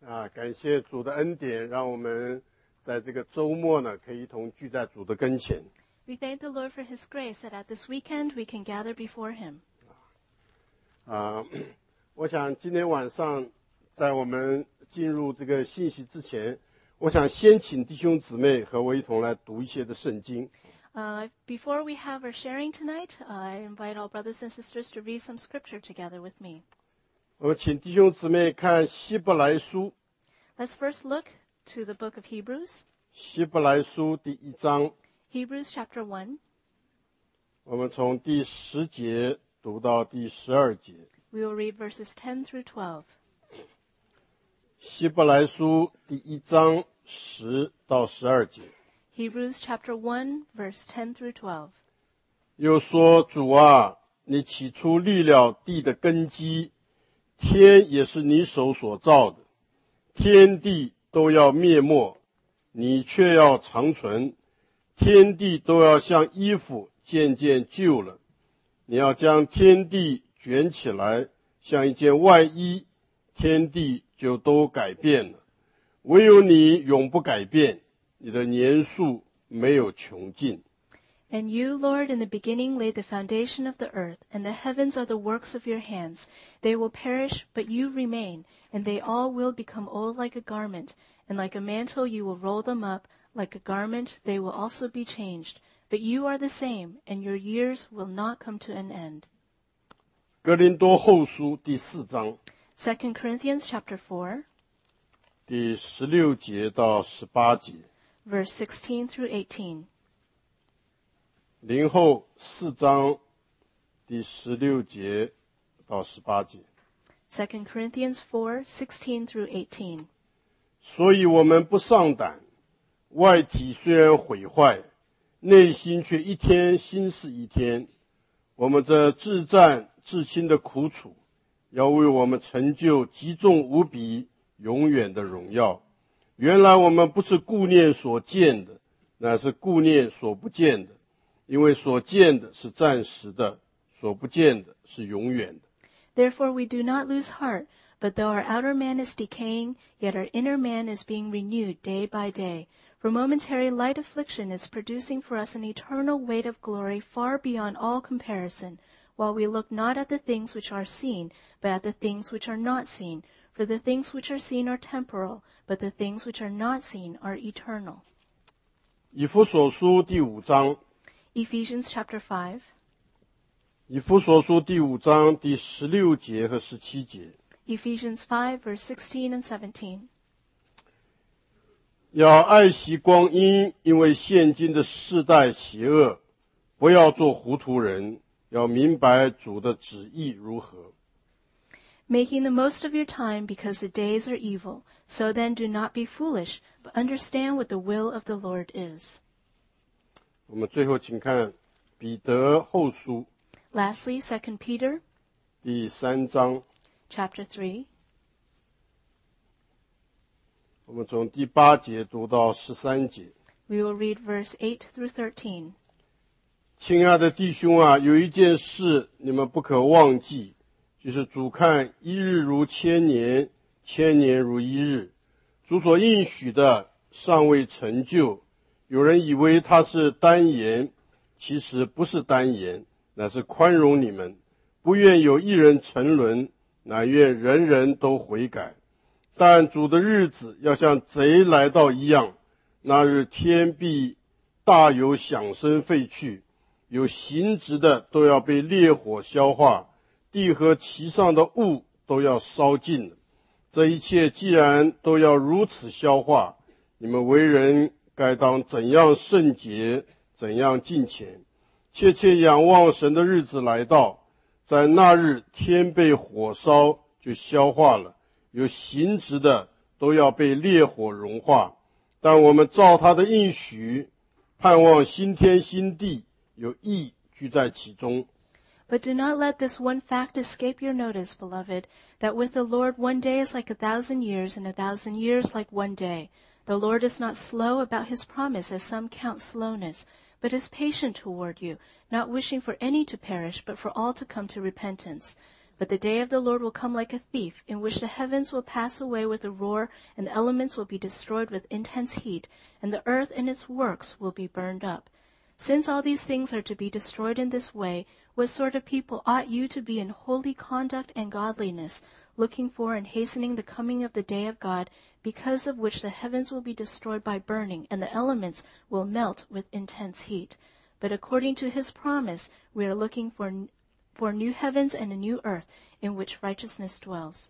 感谢主的恩典，让我们在这个周末呢，可以一同聚在主的跟前。 We thank the Lord for His grace that at this weekend we can gather before Him. 我想今天晚上在我们进入这个信息之前，我想先请弟兄姊妹和我一同来读一些的圣经。 Before we have our sharing tonight, I invite all brothers and sisters to read some scripture together with me. 我请弟兄姊妹看希伯来书。 Let's first look to the book of Hebrews. 希伯来书第1章。 Hebrews chapter 1. 我们从第10节读到第12节。 We will read verses 10 through 12. 希伯来书第1章10到12节。 Hebrews chapter 1, verse 10 through 12. 又说，主啊，你起初立了地的根基，天也是你手所造的，天地都要灭没，你却要长存，天地都要像衣服渐渐旧了，你要将天地卷起来，像一件外衣，天地就都改变了。唯有你永不改变，你的年数没有穷尽。 And you, Lord, in the beginning laid the foundation of the earth, and the heavens are the works of your hands. They will perish, but you remain, and they all will become old like a garment, and like a mantle you will roll them up, like a garment they will also be changed. But you are the same, and your years will not come to an end. 哥林多后书第4章。 2 Corinthians chapter 4. 第16节到18节。 Verse 16 through 18. 林后4章第16节到18节。 2 Corinthians 4, 16 through 18. 所以我们不上胆，外体虽然毁坏，内心却一天新似一天。我们这至战至轻的苦楚，要为我们成就极重无比永远的荣耀。原来我们不是顾念所见的，乃是顾念所不见的，因为所见的是暂时的，所不见的是永远的。 Therefore we do not lose heart, but though our outer man is decaying, yet our inner man is being renewed day by day. For momentary light affliction is producing for us an eternal weight of glory far beyond all comparison, while we look not at the things which are seen, but at the things which are not seen. For the things which are seen are temporal, but the things which are not seen are eternal. 以弗所书第5章。 Ephesians chapter 5. 以弗所书第5章第16节和17节。 Ephesians 5, verse 16 and 17. 要爱惜光阴，因为现今的世代邪恶，不要做糊涂人，要明白主的旨意如何。 Making the most of your time because the days are evil. So then do not be foolish, but understand what the will of the Lord is. 我们最后请看彼得后书。 Lastly, 2 Peter 第3章。 chapter 3. 我们从第8节读到13节。 We will read verse 8 through 13. 亲爱的弟兄啊，有一件事你们不可忘记，就是主看一日如千年，千年如一日。主所应许的尚未成就，有人以为他是单言，其实不是单言，乃是宽容你们，不愿有一人沉沦，乃愿人人都悔改。但主的日子要像贼来到一样，那日天必大有响声废去，有形质的都要被烈火消化，地和其上的物都要烧尽了。这一切既然都要如此消化，你们为人该当怎样圣洁，怎样敬虔，切切仰望神的日子来到，在那日天被火烧就消化了，有形质的都要被烈火融化。但我们照他的应许，盼望新天新地，有义居在其中。 But do not let this one fact escape your notice, beloved, that with the Lord 1 day is like 1,000 years, and 1,000 years like 1 day. The Lord is not slow about his promise, as some count slowness, but is patient toward you, not wishing for any to perish, but for all to come to repentance. But the day of the Lord will come like a thief, in which the heavens will pass away with a roar, and the elements will be destroyed with intense heat, and the earth and its works will be burned up. Since all these things are to be destroyed in this way, what sort of people ought you to be in holy conduct and godliness, looking for and hastening the coming of the day of God, because of which the heavens will be destroyed by burning, and the elements will melt with intense heat? But according to his promise, we are looking for new heavens and a new earth in which righteousness dwells.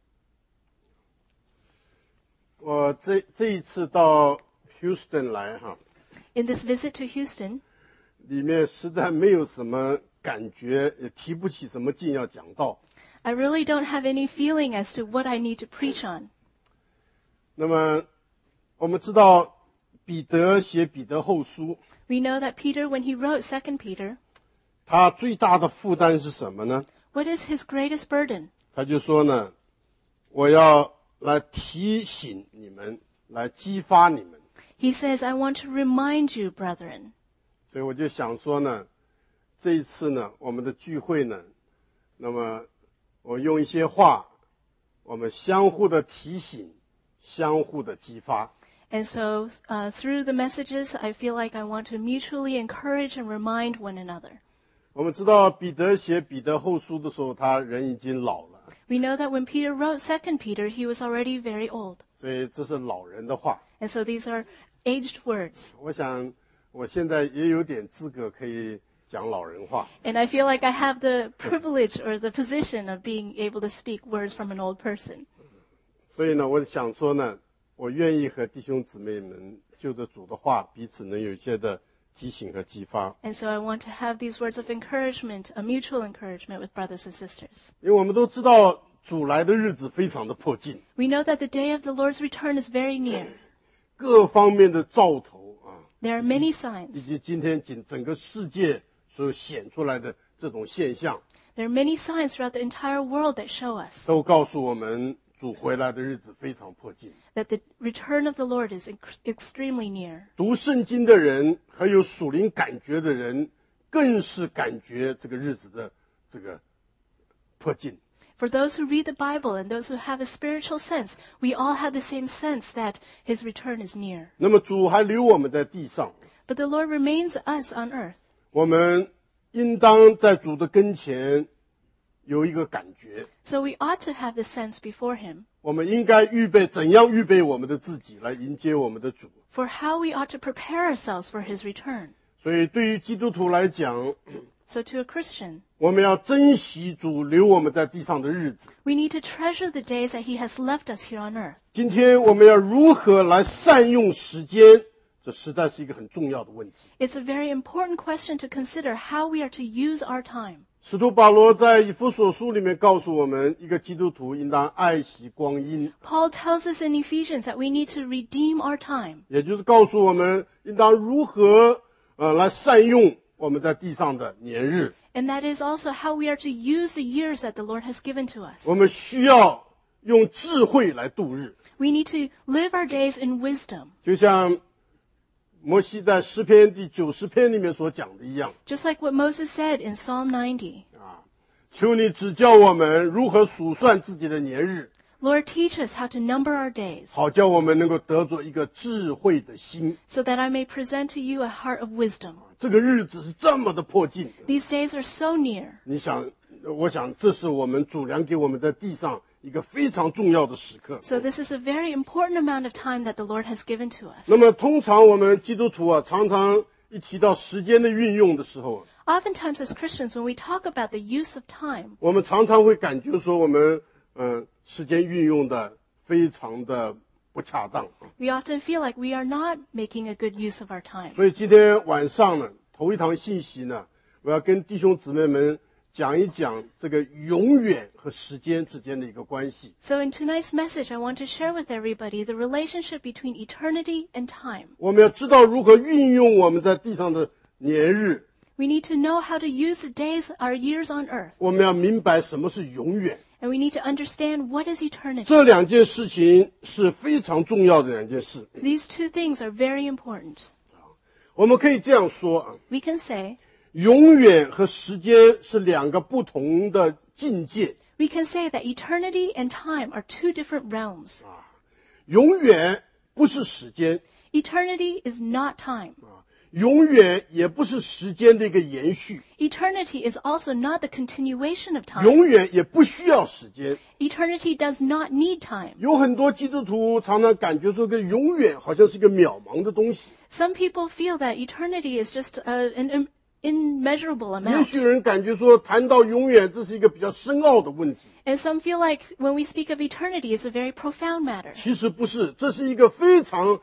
我这一次到 Houston 来哈， In this visit to Houston, 里面实在没有什么感觉，也提不起什么劲要讲道。 I really don't have any feeling as to what I need to preach on. 那么我们知道彼得写彼得后书， We know that Peter, when he wrote 2 Peter, 他最大的负担是什么呢？ what is his greatest burden? 他就说呢，我要来提醒你们，来激发你们。 He says, I want to remind you, brethren. 所以我就想说呢，这一次呢，我们的聚会呢，那么我用一些话，我们相互的提醒，相互的激发。 And so through the messages, I feel like I want to mutually encourage and remind one another. 我们知道彼得写彼得后书的时候，他人已经老了， We know that when Peter wrote 2 Peter, he was already very old. 所以这是老人的话。 And so these are aged words. 我想我现在也有点资格可以讲老人话。 And I feel like I have the privilege or the position of being able to speak words from an old person. 所以呢，我想说呢，我愿意和弟兄姊妹们就着主的话，彼此能有一些的提醒和激发。 And so I want to have these words of encouragement, a mutual encouragement with brothers and sisters. 因为我们都知道主来的日子非常的迫近， We know that the day of the Lord's return is very near. 各方面的兆头啊， There are many 以 signs. 及今天整个世界所显出来的这种现象， There are many signs throughout the entire world that show us 都告诉我们主回来的日子非常迫近。 that the return of the Lord is extremely near. 读圣经的人和有属灵感觉的人，更是感觉这个日子的这个迫近。 For those who read the Bible and those who have a spiritual sense, we all have the same sense that his return is near. 那么主还留我们在地上， But the Lord remains us on earth. 我们应当在主的跟前有一个感觉， So we ought to have the sense before him 我们应该怎样预备我们的自己来迎接我们的主。 for how we ought to prepare ourselves for his return. 所以对于基督徒来讲， So to a Christian, 我们要珍惜主留我们在地上的日子。 we need to treasure the days that he has left us here on earth. 今天我们要如何来善用时间，这实在是一个很重要的问题。 It's a very important question to consider how we are to use our time. 使徒保罗在以弗所书里面告诉我们，一个基督徒应当爱惜光阴， Paul tells us in Ephesians that we need to redeem our time. 也就是告诉我们应当如何来善用我们在地上的年日。 And that is also how we are to use the years that the Lord has given to us. 我们需要用智慧来度日， We need to live our days in wisdom. 就像摩西在诗篇第90篇里面所讲的一样， Just like what Moses said in Psalm 90. 求你指教我们如何数算自己的年日， Lord, teach us how to number our days 好叫我们能够得着一个智慧的心。 so that I may present to you a heart of wisdom. 这个日子是这么的迫近， These days are so near. 我想这是我们主良给我们在地上一个非常重要的时刻。 So this is a very important amount of time that the Lord has given to us. 那么通常我们基督徒常常一提到时间的运用的时候， Oftentimes as Christians, when we talk about the use of time, 我们常常会感觉说我们时间运用的非常的不恰当。 we often feel like we are not making a good use of our time. 所以今天晚上呢，头一堂信息呢，我要跟弟兄姊妹们讲一讲这个永远和时间之间的一个关系。 So in tonight's message, I want to share with everybody the relationship between eternity and time. 我们要知道如何运用我们在地上的年日， We need to know how to use the days, our years on earth. 我们要明白什么是永远。 And we need to understand what is eternity. 这两件事情是非常重要的两件事。 These two things are very important. 我们可以这样说啊， We can say, 永远和时间是两个不同的境界。 We can say that eternity and time are two different realms. 永远不是时间， Eternity is not time. 永远也不是时间的一个延续， Eternity is also not the continuation of time. 永远也不需要时间。 Eternity does not need time. 有很多基督徒常常感觉说，这个永远好像是一个渺茫的东西。 Some people feel that eternity is just an immeasurable 也 amount. 许有人感觉说，谈到永远，这是一个比较深奥的问题。 And some feel like when we speak of eternity, it's a very profound matter. 其实不是，这是一个非常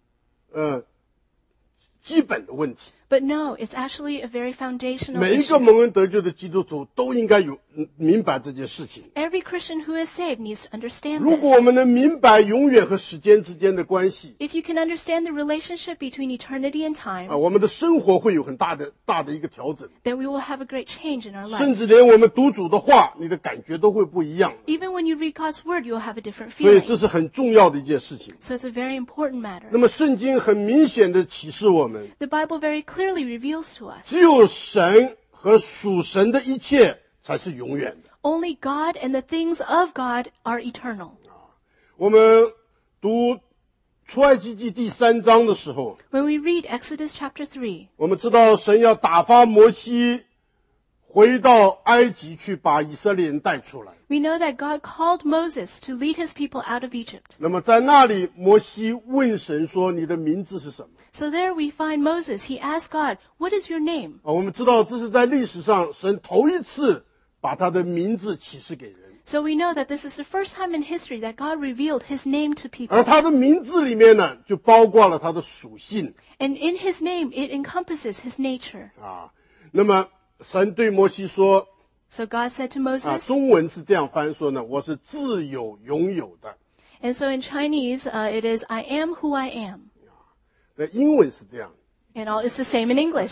基本的问题。 But no, it's actually a very foundational 每一个 issue. 蒙恩得救的基督徒都应该明白这件事情。 Every Christian who is saved needs to understand 如果我 this. 们能明白永远和时间之间的关系， If you can understand the relationship between eternity and time, 我们的生活会有很大的一个调整， then we will have a great change in our 甚 life. 至连我们读主的话，你的感觉都会不一样。 Even when you read God's word, you'll have a different 所以 feeling. 这是很重要的一件事情。 So it's a very important 那 matter. 么圣经很明显的启示我们， The Bible very clearly reveals to us 只有神和属神的一切才是永远的。 only God and the things of God are eternal. 我们读出埃及记第3章的时候， When we read Exodus chapter 3, 我们知道神要打发摩西回到埃及去，把以色列人带出来。 we know that God called Moses to lead his people out of Egypt. 那么在那里，摩西问神说：“你的名字是什么？” So there we find Moses. He asked God, "What is your name?" 我们知道这是在历史上神头一次把他的名字启示给人， So we know that this is the first time in history that God revealed his name to 而 people. 他的名字里面呢，就包括了他的属性 And in his name, it encompasses his nature. 啊。那么神对摩西说 So God said to 啊， Moses, 中文是这样翻说呢：“我是自有永有的。 and so in Chinese, it is, "I am who I am." ” 在英文是这样， And all it's the same in English.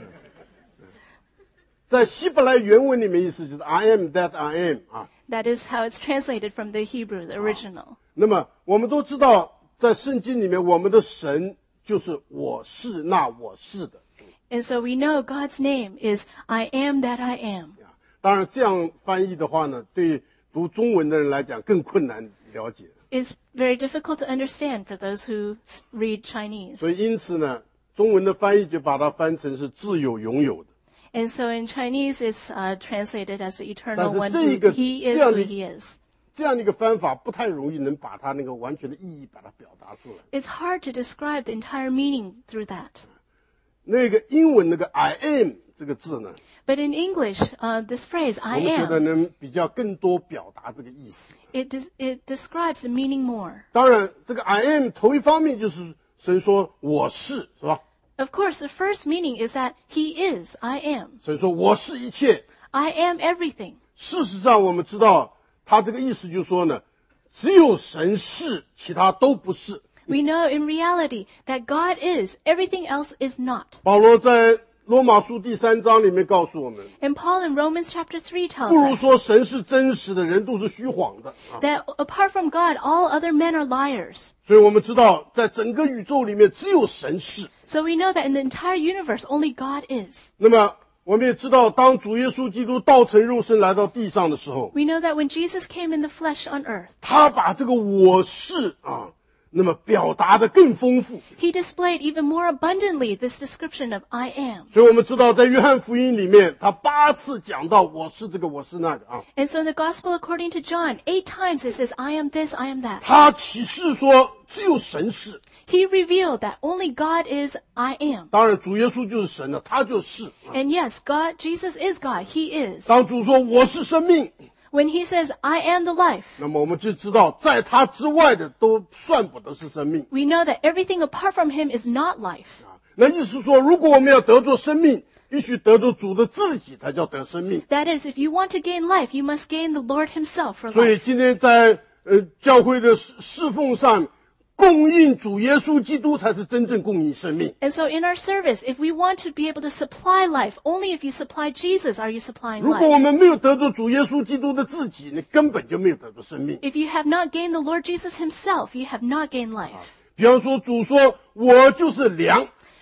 在希伯来原文里面意思就是 “I am that I am” 啊。 That is how it's translated from the Hebrew, the original. 那么我们都知道，在圣经里面，我们的神就是我是那我是的。 And so we know God's name is, "I am that I am." 当然，这样翻译的话呢，对读中文的人来讲更困难了解。 It's very difficult to understand for those who read 所 Chinese. 以因此呢，中文的翻译就把它翻成是自有永有的。 And so in Chinese, it's translated as the eternal 但是 one 这 who 个 he is 这样 who 的 he is. 这样的一个翻法不太容易能把它那个完全的意义把它表达出来。 It's hard to describe the entire meaning through that. 那个英文那个 I am 这个字呢， But in English, this phrase, 我 "I 们觉得 am," 能比较更多表达这个意思。 it describes the meaning more. 当然，这个 I am 头一方面就是神说我是，是吧？ Of course, the first meaning is that he is, "I am." 神说我是一切。 I am everything. 事实上，我们知道他这个意思就是说呢，只有神是，其他都不是。 We know in reality that God is, everything else is not. 保罗在罗马书第3章里面告诉我们， And Paul in Romans chapter 3 tells 不如 us 说神是真实的，人都是虚谎的啊。 that apart from God, all other men are liars. 所以我们知道，在整个宇宙里面，只有神是。 So we know that in the entire universe, only God is. 那么我们也知道，当主耶稣基督道成肉身来到地上的时候， We know that when Jesus came in the flesh on earth, 他把这个我是啊，那么表达的更丰富。 he displayed even more abundantly this description of "I am." 所以我们知道，在约翰福音里面，他8次讲到我是这个，我是那个啊。 And so in the gospel according to John, 8 times it says, "I am this, I am that." 他启示说，只有神是。 He revealed that only God is, "I am." 当然，主耶稣就是神了，他就是。 And yes, Jesus is God. He is. 当主说我是生命， When he says, "I am the life," 那么我们就知道，在他之外的都算不得是生命。 we know that everything apart from him is not life. 那意思说，如果我们要得着生命，必须得着主的自己，才叫得生命。 That is, if you want to gain life, you must gain the Lord himself for 所以 life. 今天在教会的侍奉上，供应主耶稣基督才是真正供应生命。 And so in our service, if we want to be able to supply life, only if you supply Jesus are you supplying 如果我 life. 们没有得着主耶稣基督的自己，你根本就没有得着生命。 If you have not gained the Lord Jesus himself, you have not gained life. 比方说，主说我就是粮，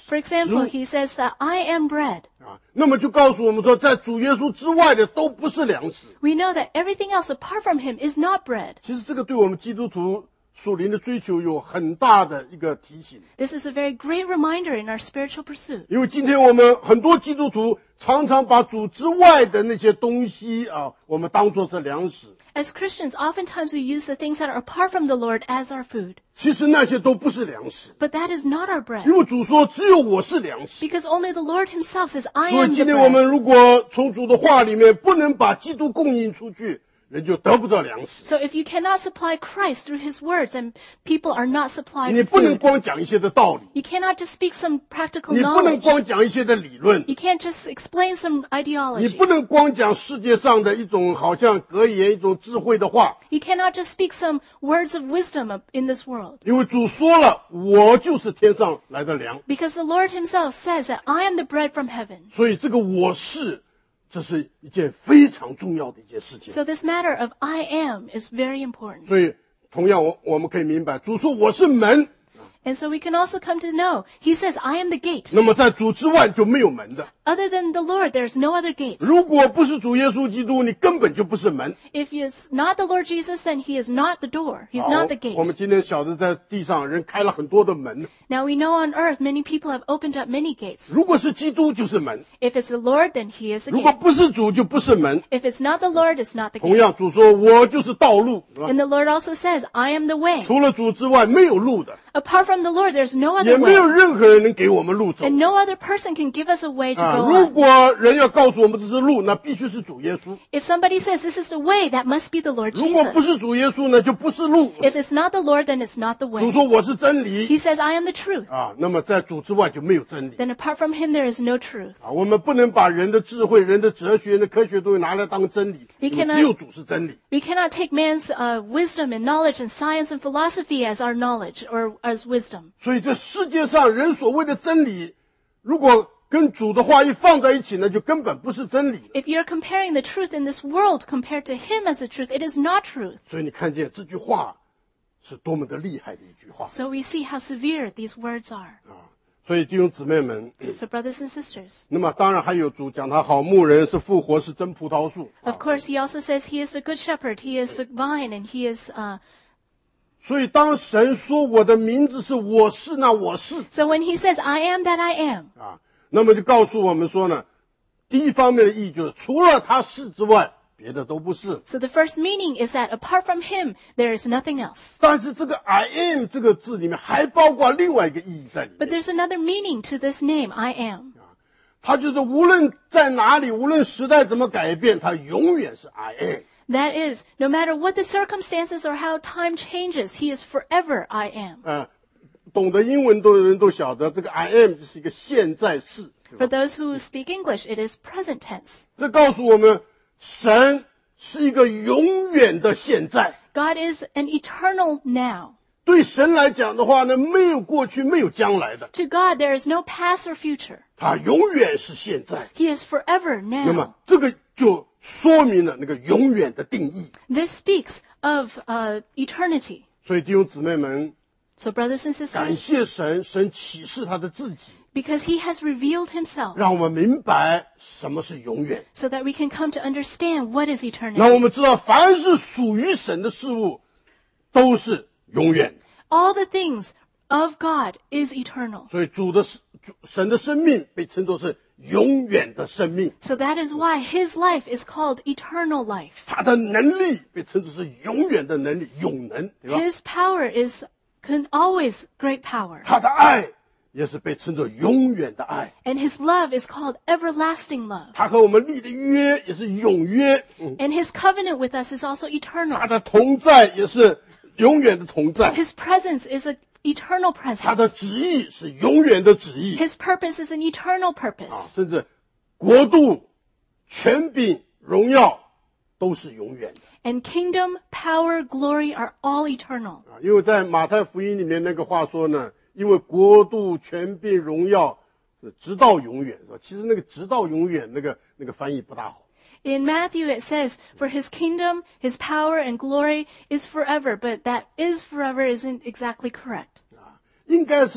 For example, he says that I am bread. 那么就告诉我们说，在主耶稣之外的都不是粮食。 We know that everything else apart from him is not bread. 其实这个对我们基督徒属灵的追求有很大的一个提醒。 This is a very great reminder in our spiritual pursuit. 因为今天我们很多基督徒常常把主之外的那些东西我们当作是粮食。 As Christians, oftentimes we use the things that are apart from the Lord as our food. 其实那些都不是粮食， But that is not our bread. 因为主说只有我是粮食。 Because only the Lord himself says, I 所以 am the 今天我 bread. 们如果从主的话里面不能把基督供应出去，人就得不到粮食。 So if you cannot supply Christ through his words, and people are not supplied 你 with 不能 food, 光讲一些的道理， you cannot just speak some practical 你不能 knowledge. 光讲一些的理论， You can't just explain some 你 ideologies. 不能光讲世界上的一种好像格言、一种智慧的话， You cannot just speak some words of wisdom in this world. 因为主说了，我就是天上来的粮。 Because the Lord himself says that I am the bread from heaven. 所以这个我是，这是一件非常重要的一件事情。 So this matter of I am is very important. 所以同样我们可以明白，主说我是门， And so we can also come to know, he says, I am the gate. 那么在主之外就没有门的。 Other than the Lord, there's no other gates. 如果不是主耶稣基督，你根本就不是门。 If it's not the Lord Jesus, then he is not the door. He's 好 not the 我们 gate. 今天晓得在地上人开了很多的门， Now we know on earth many people have opened up many gates. 如果是基督就是门， If it's the Lord, then he is the 如果 gate. 不是主就不是门。 If it's not the Lord, it's not the 同 gate. 样，主说我就是道路，是吧？ And the Lord also says, I am the way. 除了主之外没有路的， Apart from the Lord, there's no 也 other 没有 way. 任何人能给我们路走。 And no other person can give us a way to 啊， go 如 on. 果人要告诉我们这是路，那必须是主耶稣。 If somebody says this is the way, that must be the Lord 如果不 Jesus. 是主耶稣呢，就不是路。 If it's not the Lord, then it's not the 主 way. 说我是真理 He says, I am the truth. 啊，那么在主之外就没有真理 Then apart from him, there is no truth. 啊。我们不能把人的智慧、人的哲学、人的科学东西拿来当真理， We 因为 cannot- 只有主是真理。 We cannot take man's wisdom and knowledge and science and philosophy as our knowledge or as wisdom. 所以这世界上人所谓的真理，如果跟主的话一放在一起呢，就根本不是真理了。 If you're comparing the truth in this world compared to him as the truth, it is not truth. 所以你看见这句话是多么的厉害的一句话 So we see how severe these words are. 啊！所以弟兄姊妹们， So brothers and sisters, 那么当然还有主讲他好牧人是复活是真葡萄树， of course, he also says he is the good shepherd, he is the vine, and he is, 所以当神说我的名字是我是那我是 so when he says, I am that I am, 啊，那么就告诉我们说呢，第一方面的意义就是除了他是之外，别的都不是。 so the first meaning is that apart from him, there is nothing else. 但是这个 I am 这个字里面还包括另外一个意义在里 But 面， there's another meaning to this name, I am. 它就是无论在哪里，无论时代怎么改变，它永远是 I am。 That is, no matter what the circumstances or how time changes, he is forever I am. 懂得英文的人都晓得，这个 I am 就是一个现在式。 For those who speak English, it is present tense. 这告诉我们，神是一个永远的现在。 God is an eternal now. 对神来讲的话呢，没有过去，没有将来的， To God, there is no past or future. 他永远是现在。 He is forever 那 now. 么这个就说明了那个永远的定义。 This speaks of eternity. 所以弟兄姊妹们， So brothers and 感 sisters, 谢神，神启示他的自己， because he has revealed himself 让我们明白什么是永远。 so that we can come to understand what is 那 eternity. 我们知道，凡是属于神的事物，都是永远的。 All the things of God is eternal. 所以神的生命被称作是永远的生命， So that is why his life is called eternal life. 他的能力被称作是永远的能力，永能，对吧？ His power is always great power. 他的爱也是被称作永远的爱， And his love is called everlasting love. 他和我们立的约也是永约， And his covenant with us is also 他 eternal. 的同在也是永远的同在， His presence is an eternal 他的 presence. 旨意是永远的旨意， His purpose is an eternal purpose. 甚至国度、权柄、荣耀都是永远的。 And kingdom, power, glory are all eternal. 因为在马太福音里面那个话说呢，因为国度、权柄、荣耀是直到永远，是吧？其实那个直到永远那个翻译不大好。 In Matthew it says, for his kingdom, his power, and glory is forever, but that is forever isn't exactly correct. 应该是说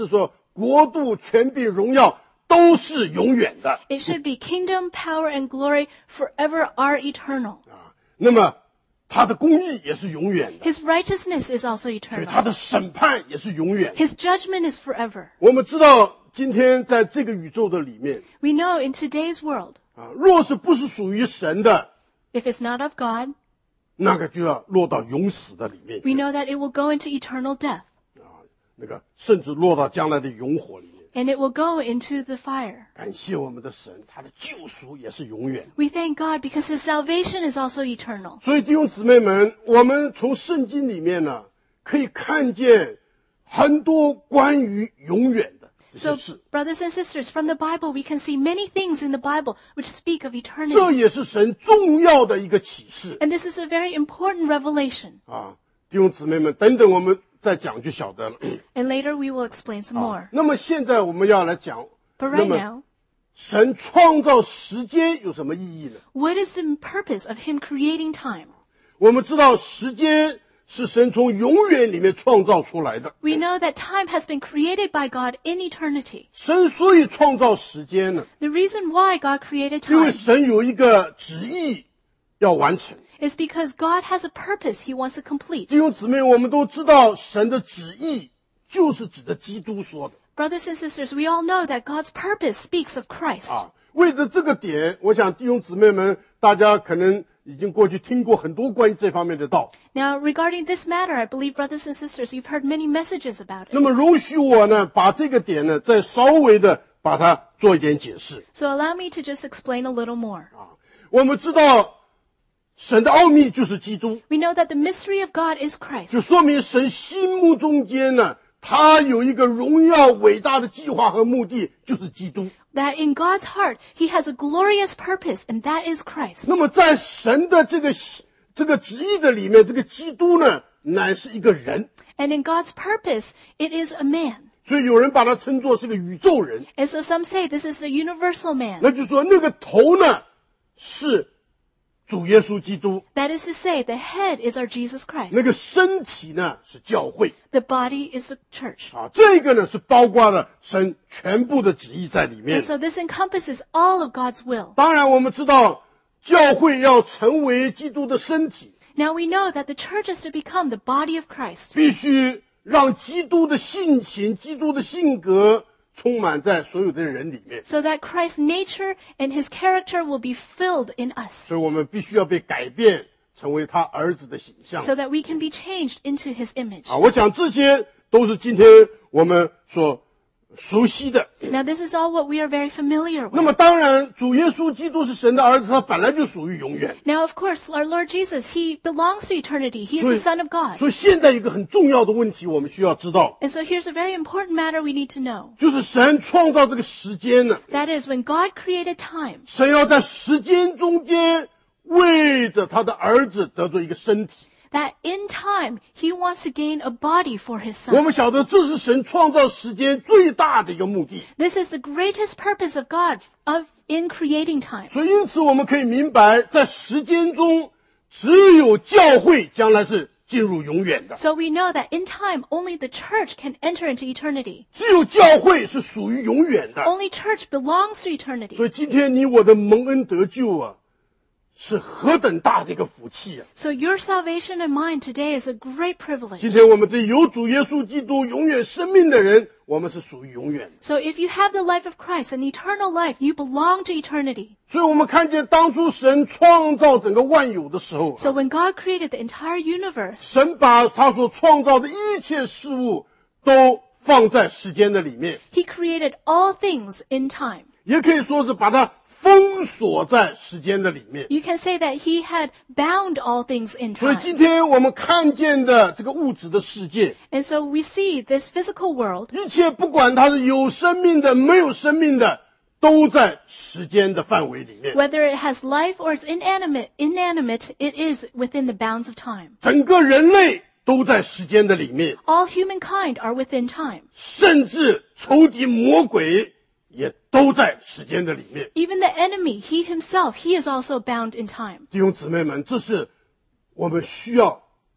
国度、权柄、荣耀都是永远的。 It should be kingdom, power, and glory forever are eternal. 那么他的公义也是永远的， His righteousness is also 所以 eternal. 他的审判也是永远的。 His judgment is forever. 我们知道今天在这个宇宙的里面 We know in today's world, 若是不是属于神的， if it's not of God, 那个就要落到永死的里面 we 去， know that it will go into eternal death, 那个甚至落到将来的永火里面。 and it will go into the fire. 感谢我们的神，他的救赎也是永远。 We thank God because His salvation is also eternal. 所以弟兄姊妹们，我们从圣经里面呢，可以看见很多关于永远的这 So, 些事。 brothers and sisters, from the Bible, we can see many things in the Bible which speak of 这 eternity. 也是神重要的一个启示 And this is a very important revelation. 啊！弟兄姊妹们，等等我们再讲就晓得了。 And later we will explain some more. 那么现在我们要来讲， But 那 right 么 now, 神创造时间有什么意义呢？ what is the purpose of Him creating time? 我们知道时间是神从永远里面创造出来的。 We know that time has been created by God in eternity. 神所以创造时间呢， The reason why God created 因为 time 神有一个旨意要完成。 is because God has a purpose He wants to complete. 弟兄姊妹，我们都知道神的旨意就是指的基督说的 Brothers and sisters, we all know that God's purpose speaks of Christ. 啊。为着这个点，我想弟兄姊妹们，大家可能已经过去听过很多关于这方面的道。 Now, regarding this matter, I believe, brothers and sisters, you've heard many messages about 那 it. 么容许我呢，把这个点呢，再稍微的把它做一点解释。 So allow me to just explain a little more. 我们知道神的奥秘就是基督， We know that the mystery of God is Christ. 就说明神心目中间呢，他有一个荣耀伟大的计划和目的，就是基督。 That in God's heart, He has a glorious purpose, and that is Christ. 那么在神的这个旨意的里面，这个基督呢，乃是一个人， And in God's purpose, it is a man. 所以有人把他称作是个宇宙人。 And so some say this is a universal man. 那就说那个头呢，是主耶稣基督， That is to say, the head is our Jesus Christ. 那个身体呢是教会 The body is the church. 啊，这个呢是包括了神全部的旨意在里面 And。so this encompasses all of God's will. 当然，我们知道教会要成为基督的身体， Now we know that the church is to become the body of Christ. 必须让基督的性情、基督的性格充满在所有的人里面。 So that Christ's nature and His character will be filled in us. 所以我们必须要被改变，成为他儿子的形象 So that we can be changed into His image. 啊！我想这些都是今天我们所熟悉的。 Now this is all what we are very familiar 那 with. 么当然，主耶稣基督是神的儿子，他本来就属于永远。 Now of course, our Lord Jesus, He belongs to eternity. He is 所以 the Son of God. 所以现在有一个很重要的问题，我们需要知道， And so here's a very important matter we need to know. 就是神创造这个时间呢， That is, when God created time, 神要在时间中间为着他的儿子得做一个身体。 that in time, He wants to gain a body for His 我 Son. 们晓得这是神创造时间最大的一个目的。 This is the greatest purpose of God in creating time. 所以因此我们可以明白，在时间中，只有教会将来是进入永远的， So we know that in time, only the church can enter into eternity. 只有教会是属于永远的。 Only church belongs to eternity. 所以今天你我的蒙恩得救啊，是何等大的一个福气啊！ So your salvation and mine today is a great privilege. 今天我们这有主耶稣基督永远生命的人，我们是属于永远的。 So if you have the life of Christ, an eternal life, you belong to eternity. 所以我们看见当初神创造整个万有的时候， So when God created the entire universe, 神把他所创造的一切事物都放在时间的里面， He created all things in time. 也可以说是把它封锁在时间的里面。 You can say that He had bound all things in 所以 time. 今天我们看见的这个物质的世界， And so we see this physical world, 一切不管它是有生命的、没有生命的，都在时间的范围里面。 whether it has life or it's inanimate, it is within the bounds of time. 整个人类都在时间的里面， All humankind are within time. 甚至仇敌魔鬼也都在时间的里面。 Even the enemy, he is also bound in time. 弟兄姊妹们，这是我们需要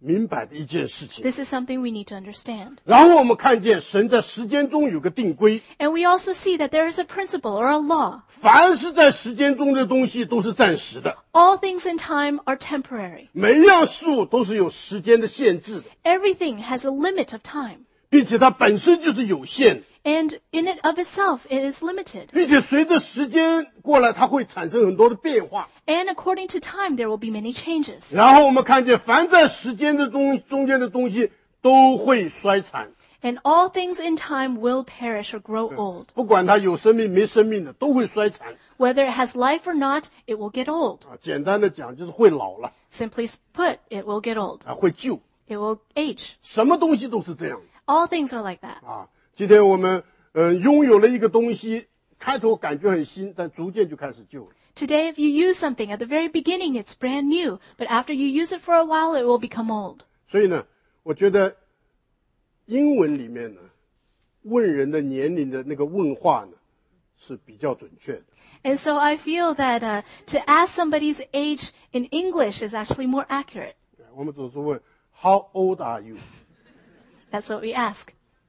明白的一件事情。 This is something we need to understand. 然后我们看见神在时间中有个定规， And we also see that there is a principle or a law. 凡是在时间中的东西都是暂时的， All things in time are temporary. 每一样事物都是有时间的限制的， Everything has a limit of time. 并且它本身就是有限的， And in it of itself, it is limited. 并且随着时间过来，它会产生很多的变化。 And according to time, there will be many changes. 然后我们看见，凡在时间的中间的东西都会衰残， And all things in time will perish or grow old. 不管它有生命没生命的，都会衰残。 Whether it has life or not, it will get old. 简单的讲，就是会老了， Simply put, it will get old. 会旧， It will age. 什么东西都是这样 All things are like that. 啊。今天我们拥有了一个东西，开头感觉很新，但逐渐就开始旧了。 Today, if you use something, at the very beginning, it's brand new. But after you use it for a while, it will become old. 所以呢，我觉得英文里面呢，问人的年龄的那个问话呢，是比较准确的。 And so I feel that to ask somebody's age in English is actually more accurate. 我们总是问 How old are you？ That's what we ask.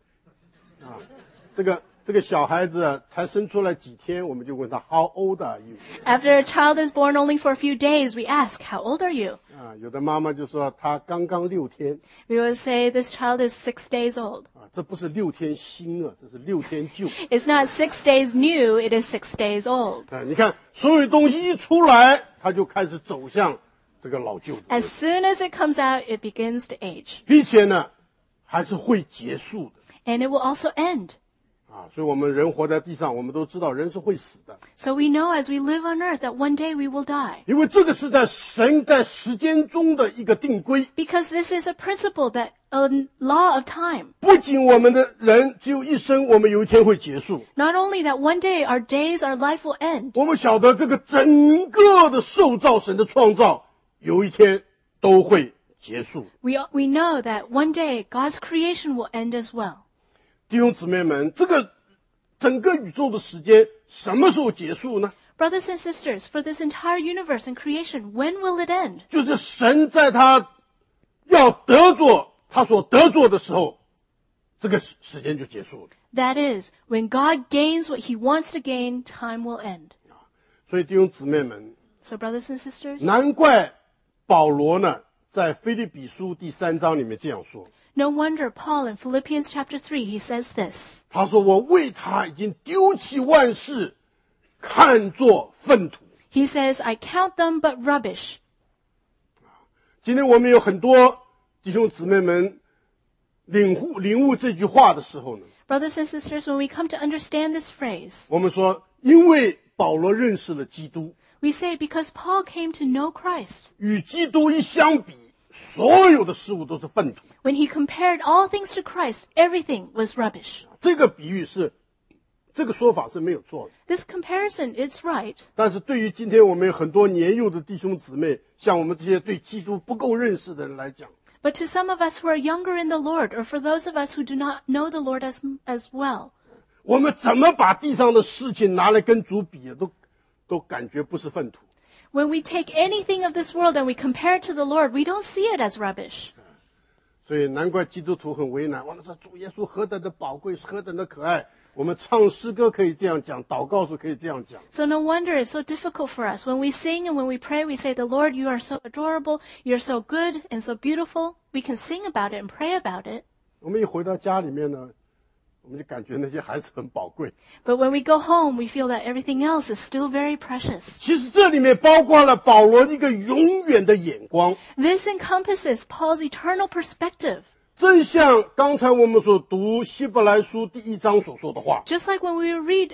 这个小孩子才生出来几天，我们就问他 How old are you？ After a child is born only for a few days, we ask, how old are you? 有的妈妈就说他刚刚6天 We would say this child is 6 days old. 这不是6天新这是6天旧。 It's not 6 days new, it is 6 days old. 你看，所有东西一出来，他就开始走向这个老旧的， As soon as it comes out, it begins to age. 并且呢，还是会结束的。 And it will also end. 所以我们人活在地上，我们都知道人是会死的， So we know as we live on earth that one day we will die. 因为这个是在神在时间中的一个定规。 Because this is a principle that a law of time. 不仅我们的人只有一生，我们有一天会结束。 Not only that one day our days, our life will end. 我们晓得这个整个的受造神的创造，有一天都会结束。 We know that one day God's creation will end as well. 弟兄姊妹们，这个整个宇宙的时间什么时候结束呢？ Brothers and sisters, for this entire universe and creation, when will it end? 就是神在他要得着他所得着的时候，这个时间就结束了。 That is, when God gains what he wants to gain, time will end. 所以弟兄姊妹们， So brothers and sisters, 难怪保罗呢在腓立比书第3章里面这样说， no wonder Paul in Philippians chapter 3, he says this. 他说我为他已经丢弃万事，看作粪土。 He says, I count them but rubbish. 今天我们有很多弟兄姊妹们领悟这句话的时候呢， Brothers and sisters, when we come to understand this phrase, 我们说，因为保罗认识了基督， we say because Paul came to know Christ. 与基督一相比，所有的事物都是粪土。 When he compared all things to Christ, everything was rubbish. 这个比喻这个说法是没有错的。 This comparison, it's right. 但是对于今天我们有很多年幼的弟兄姊妹，像我们这些对基督不够认识的人来讲， But to some of us who are younger in the Lord, or for those of us who do not know the Lord as well, 我们怎么把地上的事情拿来跟主比，都感觉不是粪土。 when we take anything of this world and we compare it to the Lord, we don't see it as rubbish. 所以难怪基督徒很为难。我们说主耶稣何等的宝贵，何等的可爱。我们唱诗歌可以这样讲，祷告时可以这样讲。 So no wonder it's so difficult for us. When we sing and when we pray, we say, the Lord, you are so adorable, you're so good and so beautiful. We can sing about it and pray about it. 我们一回到家里面呢，我们就感觉那些孩子很宝贵。 But when we go home, we feel that everything else is still very precious. 其实这里面包括了保罗一个永远的眼光， This encompasses Paul's eternal perspective. 正像刚才我们所读希伯来书第1章所说的话。 Just like when we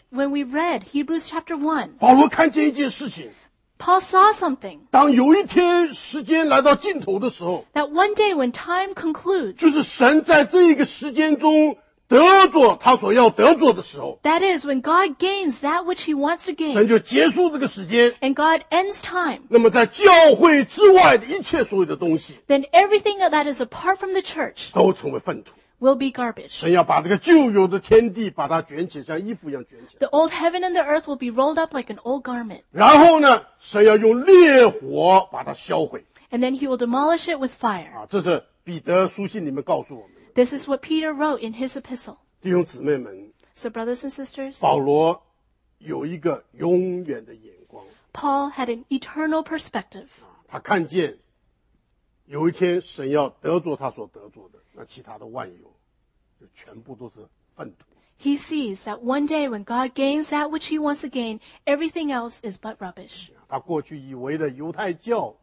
read Hebrews chapter 1, 保罗看见一件事情， Paul saw something 当有一天时间来到尽头的时候， that one day when time concludes, 就是神在这个时间中得着他所要得着的时候， that is when God gains that which he wants to 神 gain 就结束这个时间。 and God ends time, 那么在教会之外的一切所有的东西 then everything that is apart from the church 都成为粪土。 will be garbage. 神要把这个旧有的天地把它卷起，像衣服一样卷起来。 The old heaven and the earth will be rolled up like an old garment, 然后呢，神要用烈火把它销毁。 and then he will demolish it with fire. 这是彼得书信里面告诉我们的。 This is what Peter wrote in his epistle. 弟兄姊妹们， So brothers and sisters, 保罗有一个永远的眼光， Paul had an eternal perspective. 他看见有一天神要得着他所得着的，那其他的万有就全部都是粪土。 He sees that one day when God gains that which he wants to gain, everything else is but rubbish. 他过去以为的犹太教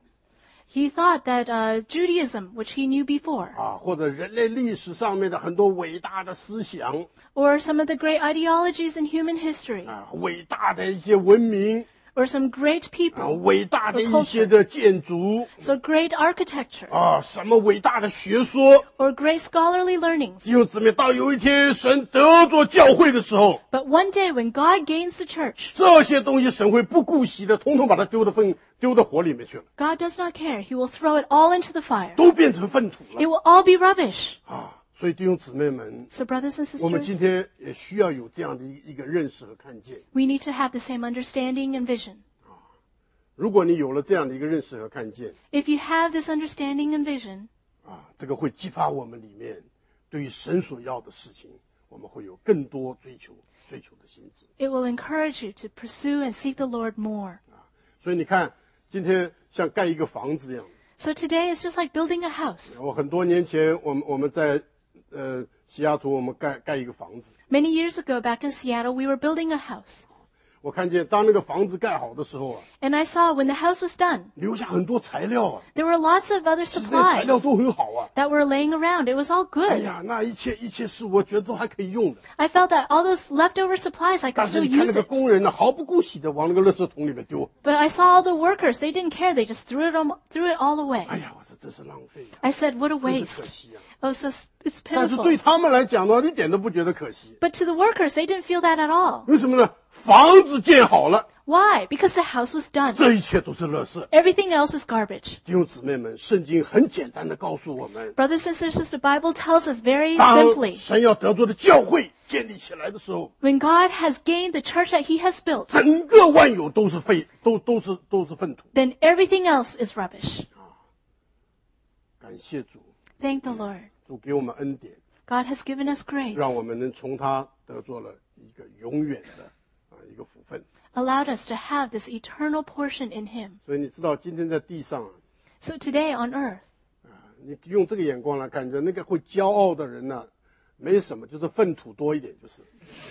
He thought that Judaism, which he knew before, 或者人类历史上面的很多伟大的思想 or some of the great ideologies in human history, 伟大的一些文明 or some great people, 伟大的一些的建筑 so great architecture, 什么伟大的学说， or great scholarly learnings. 弟兄姊妹，到有一天神得着教会的时候， But one day when God gains the church, 这些东西神会不顾惜的，统统把它丢到火里面去了， God does not care. He will throw it all into the fire. 都变成粪土 It 了 will all be rubbish. 所以弟兄姊妹们， So brothers and 我们今 sisters, 天也需要有这样的一个认识和看见。 we need to have the same understanding and vision. 如果你有了这样的一个认识和看见， If you have this understanding and vision, 这个会激发我们里面对于神所要的事情，我们会有更多追求的心智。 it will encourage you to pursue and seek the Lord more. 所以你看，今天像盖一个房子一样。 So today is just like building a house. 我很多年前，我们在西雅图，我们盖一个房子。 Many years ago, back in Seattle, we were building a house. 我看见当那个房子盖好的时候 And I saw when the house was done, 留下很多材料 there were lots of other 其实那材料 supplies 都很好 that were laying around. It was all 哎 good. 呀，那一切是我觉得都还可以用的。 I felt that all those leftover supplies, I could 但是 still 你看那 use 个 it. 工人呢，毫不顾惜的往那个垃圾桶里面丢。 But I saw all the workers, they didn't care. They just threw it all away. 哎呀，我说这是浪费呀、 I said, what a 真是可 waste. 惜啊！ Oh, so it's 但是对 pitiful. 他们来讲呢，一点都不觉得可惜。 But to the workers, they didn't feel that at all. 为什么呢？房子建好了， Why? Because the house was done. 这一切都是垃圾。 Everything else is garbage. 弟兄姊妹们，圣经很简单的告诉我们， Brothers and sisters, the Bible tells us very 当 simply, 神要得着的教会建立起来的时候， when God has gained the church that he has built, 整个万有都是都是粪土。 then everything else is rubbish. 感谢主， Thank the Lord. 主给我们恩典， God has given us grace, 让我们能从他得着了一个永远的一个福分。 allowed us to have this eternal portion in him. 所以你知道，今天在地上， So today on earth, 你用这个眼光来看，那个会骄傲的人呢，没什么，就是粪土多一点，就是。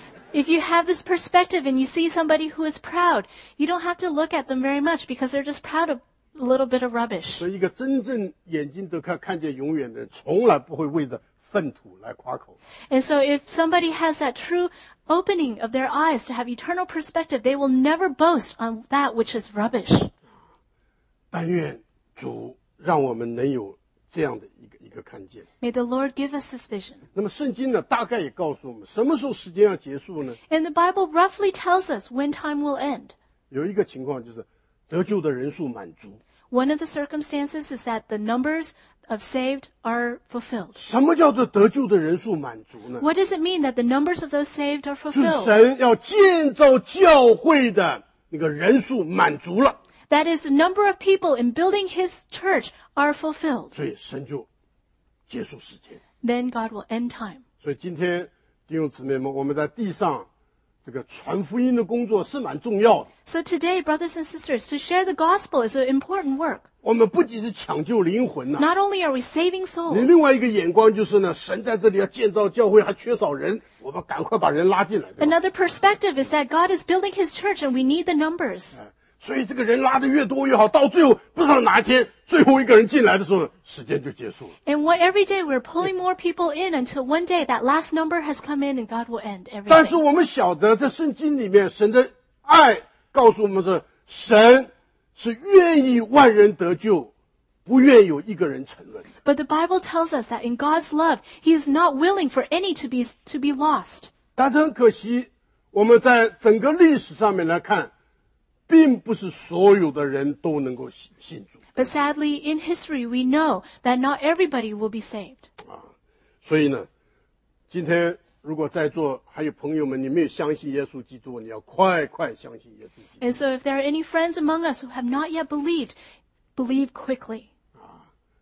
if you have this perspective and you see somebody who is proud, you don't have to look at them very much because they're just proud of a little bit of rubbish. 所以，一个真正眼睛都看见永远的人，从来不会为着粪土来夸口。 And so if somebody has that true opening of their eyes to have eternal perspective, they will never boast on that which is rubbish. 但愿主让我们能有这样的一个看见。 May the Lord give us this vision. 那么圣经呢，大概也告诉我们，什么时候时间要结束呢？ And the Bible roughly tells us when time will end. 有一个情况就是得救的人数满足。 One of the circumstances is that the numbers of saved are fulfilled. 什么叫做得救的人数满足呢？ What does it mean that the numbers of those saved are 就是 fulfilled? 神要建造教会的那个人数满足了， That is, the number of people in building his church are fulfilled. 所以神就结束时间。 Then God will end time. 所以今天弟兄姊妹们，我们在地上这个传福音的工作是蛮重要的。 So today, brothers and sisters, to share the gospel is an important work. 我们不仅是抢救灵魂呐、 Not only are we saving 你 souls, 另外一个眼光就是呢，神在这里要建造教会，还缺少人，我们赶快把人拉进来，对吧？ another perspective is that God is building his church and we need the numbers. 所以这个人拉得越多越好，到最后不知道哪一天最后一个人进来的时候，时间就结束了。 And every day we're pulling more people in until one day that last number has come in and God will end 但是 everything. 我们晓得，在圣经里面，神的爱告诉我们是，神是愿意万人得救，不愿有一个人沉沦。 But the Bible tells us that in God's love, he is not willing for any to be lost. 但是很可惜，我们在整个历史上面来看，并不是所有的人都能够信主。 But sadly, in history, we know that not everybody will be saved. 所以呢，今天如果在座还有朋友们，你没有相信耶稣基督，你要快相信耶稣基督。 And so if there are any friends among us who have not yet believed, believe quickly.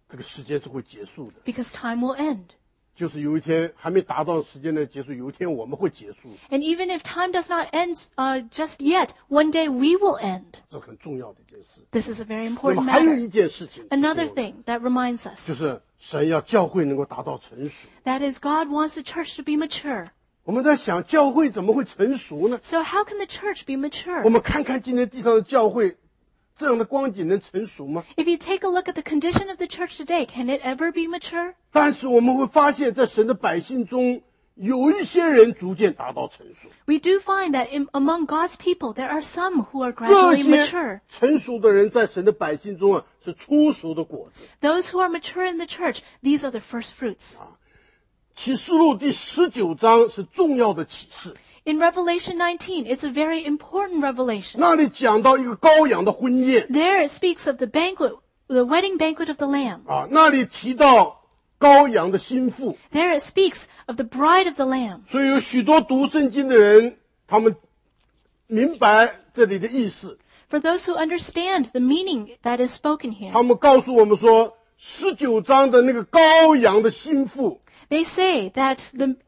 这个时间是会结束的， because time will end. 就是有一天还没达到时间的结束，有一天我们会结束， And even if time does not end just yet, one day we will end. 这很重要的一件事。 This is a very 那 important 么还有 matter. 一件事情， Another thing that reminds 就 us, 是神要教会能够达到成熟。 that is God wants the church to be mature. 我们在想，教会怎么会成熟呢？ So how can the church be mature? 我们看看今天地上的教会，这样的光景能成熟吗？ If you take a look at the condition of the church today, can it ever be mature? 但是我们会发现，在神的百姓中，有一些人逐渐达到成熟。 We do find that among God's people, there are some who are 这 gradually 些 mature. 成熟的人，在神的百姓中是初熟的果子。 Those who are mature in the church, these are the first fruits. 启示录第19章是重要的启示， In Revelation 19, it's a very important revelation. 那里讲到一个羔羊的婚宴 There it speaks of the banquet, the wedding banquet of the Lamb. 那里提到羔羊的心腹， There it speaks of the bride of the Lamb. 所以有许多读圣经的人，他们明白这里的意思。 For those who understand the meaning that is spoken here, 他们告诉我们说，19章的那个羔羊的心腹， they say that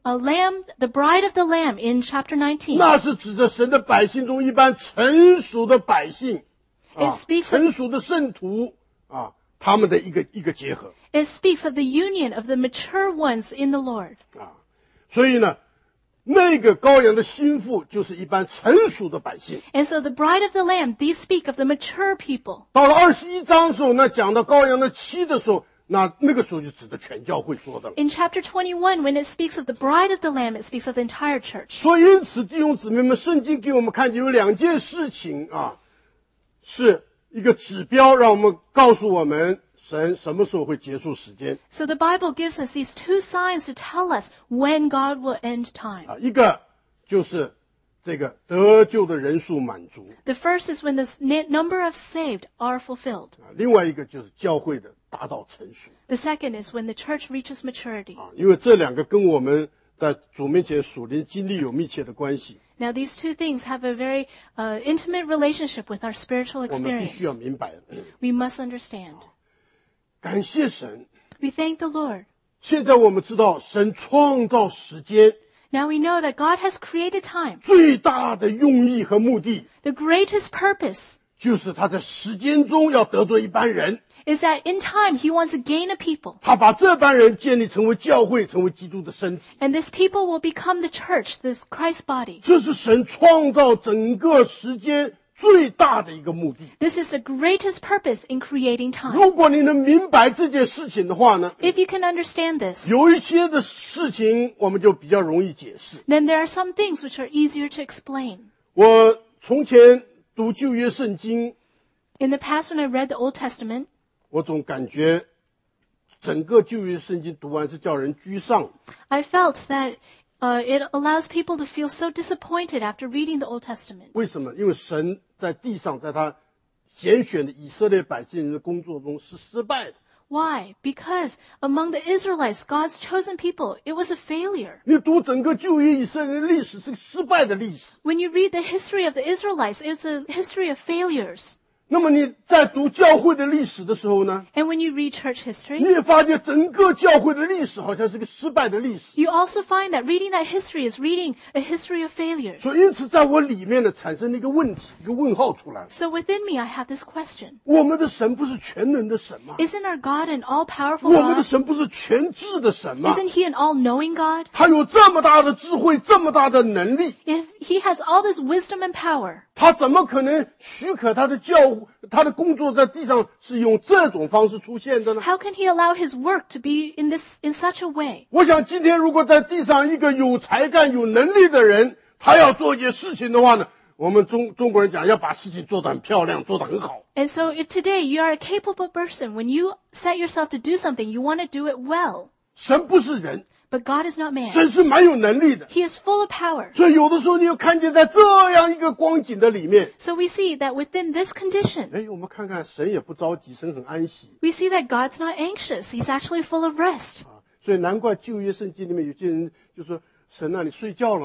the bride of the Lamb in chapter 19, 那是指着神的百姓中一般成熟的百姓， it speaks 成 of, 熟的圣徒他们的一个结合 it speaks of the union of the mature ones in the Lord. 所以呢，那个羔羊的心腹就是一般成熟的百姓。 And so the bride of the Lamb, these speak of the mature people. 到了21章的时候，那讲到羔羊的妻的时候，那个时候就指的全教会说的了。 In chapter 21, when it speaks of the bride of the Lamb, it speaks of the entire church. 所以因此，弟兄姊妹们，圣经给我们看见有两件事情是一个指标，让我们告诉我们神什么时候会结束时间。 So the Bible gives us these two signs to tell us when God will end time. 一个就是这个得救的人数满足， The first is when the number of saved are fulfilled. 另外一个就是教会的达到成熟。 The second is when the church reaches maturity. 因为这两个跟我们在主面前属灵经历有密切的关系， Now these two things have a very intimate relationship with our spiritual 我们必须要 experience. 明白。 We must understand. 感谢神， We thank the Lord. 现在我们知道神创造时间 Now we know that God has created time. 最大的用意和目的， The greatest purpose 就是他在时间中要得罪一般人， is that in time he wants to gain a people. 他把这班人建立成为教会，成为基督的身体。 And this people will become the church, this Christ body. 这是神创造整个时间最大的一个目的。 This is the greatest purpose in creating time. 如果你能明白这件事情的话呢， If you can understand this, 有一些的事情我们就比较容易解释。 then there are some things which are easier to explain. 我从前读旧约圣经， In the past, when I read the Old Testament, 我总感觉整个旧约圣经读完是叫人沮丧。 I felt that it allows people to feel so disappointed after reading the Old Testament. 为什么？因为神在地上，在他拣选的以色列百姓人的工作中是失败的。 Why? Because among the Israelites, God's chosen people, it was a failure. 你读整个旧约以色列的历史是个失败的历史。 When you read the history of the Israelites, it's a history of failures. 那么你在读教会的历史的时候呢， And when you read church history, 你也发现整个教会的历史好像是个失败的历史。 you also find that reading that history is reading a history of failures. 所以因此在我里面呢产生了一个问题，一个问号出来。 So within me, I have this question. 我们的神不是全能的神吗？ Isn't our God an all-powerful 我们的 God? 神不是全知的神吗？ Isn't he an all-knowing God? 他有这么大的智慧，这么大的能力， If he has all this wisdom and power, 他怎么可能许可他的工作在地上是用这种方式出现的呢？ how can he allow his work to be in such a way? 我想今天如果在地上一个有才干、有能力的人，他要做一件事情的话呢，我们中国人讲要把事情做得很漂亮，做得很好。 And so if today you are a capable person, when you set yourself to do something, you want to do it well. 神不是人， But God is not man. 神是蛮有能力的。 He is full of power. 所以有的时候你又看见在这样一个光景的里面， So we see that within this condition, 我们看看神也不着急，神很安息。 we see that God's not anxious. He's actually full of rest. 所以难怪旧约圣经里面有些人就说：“神啊，你睡觉了嘛？”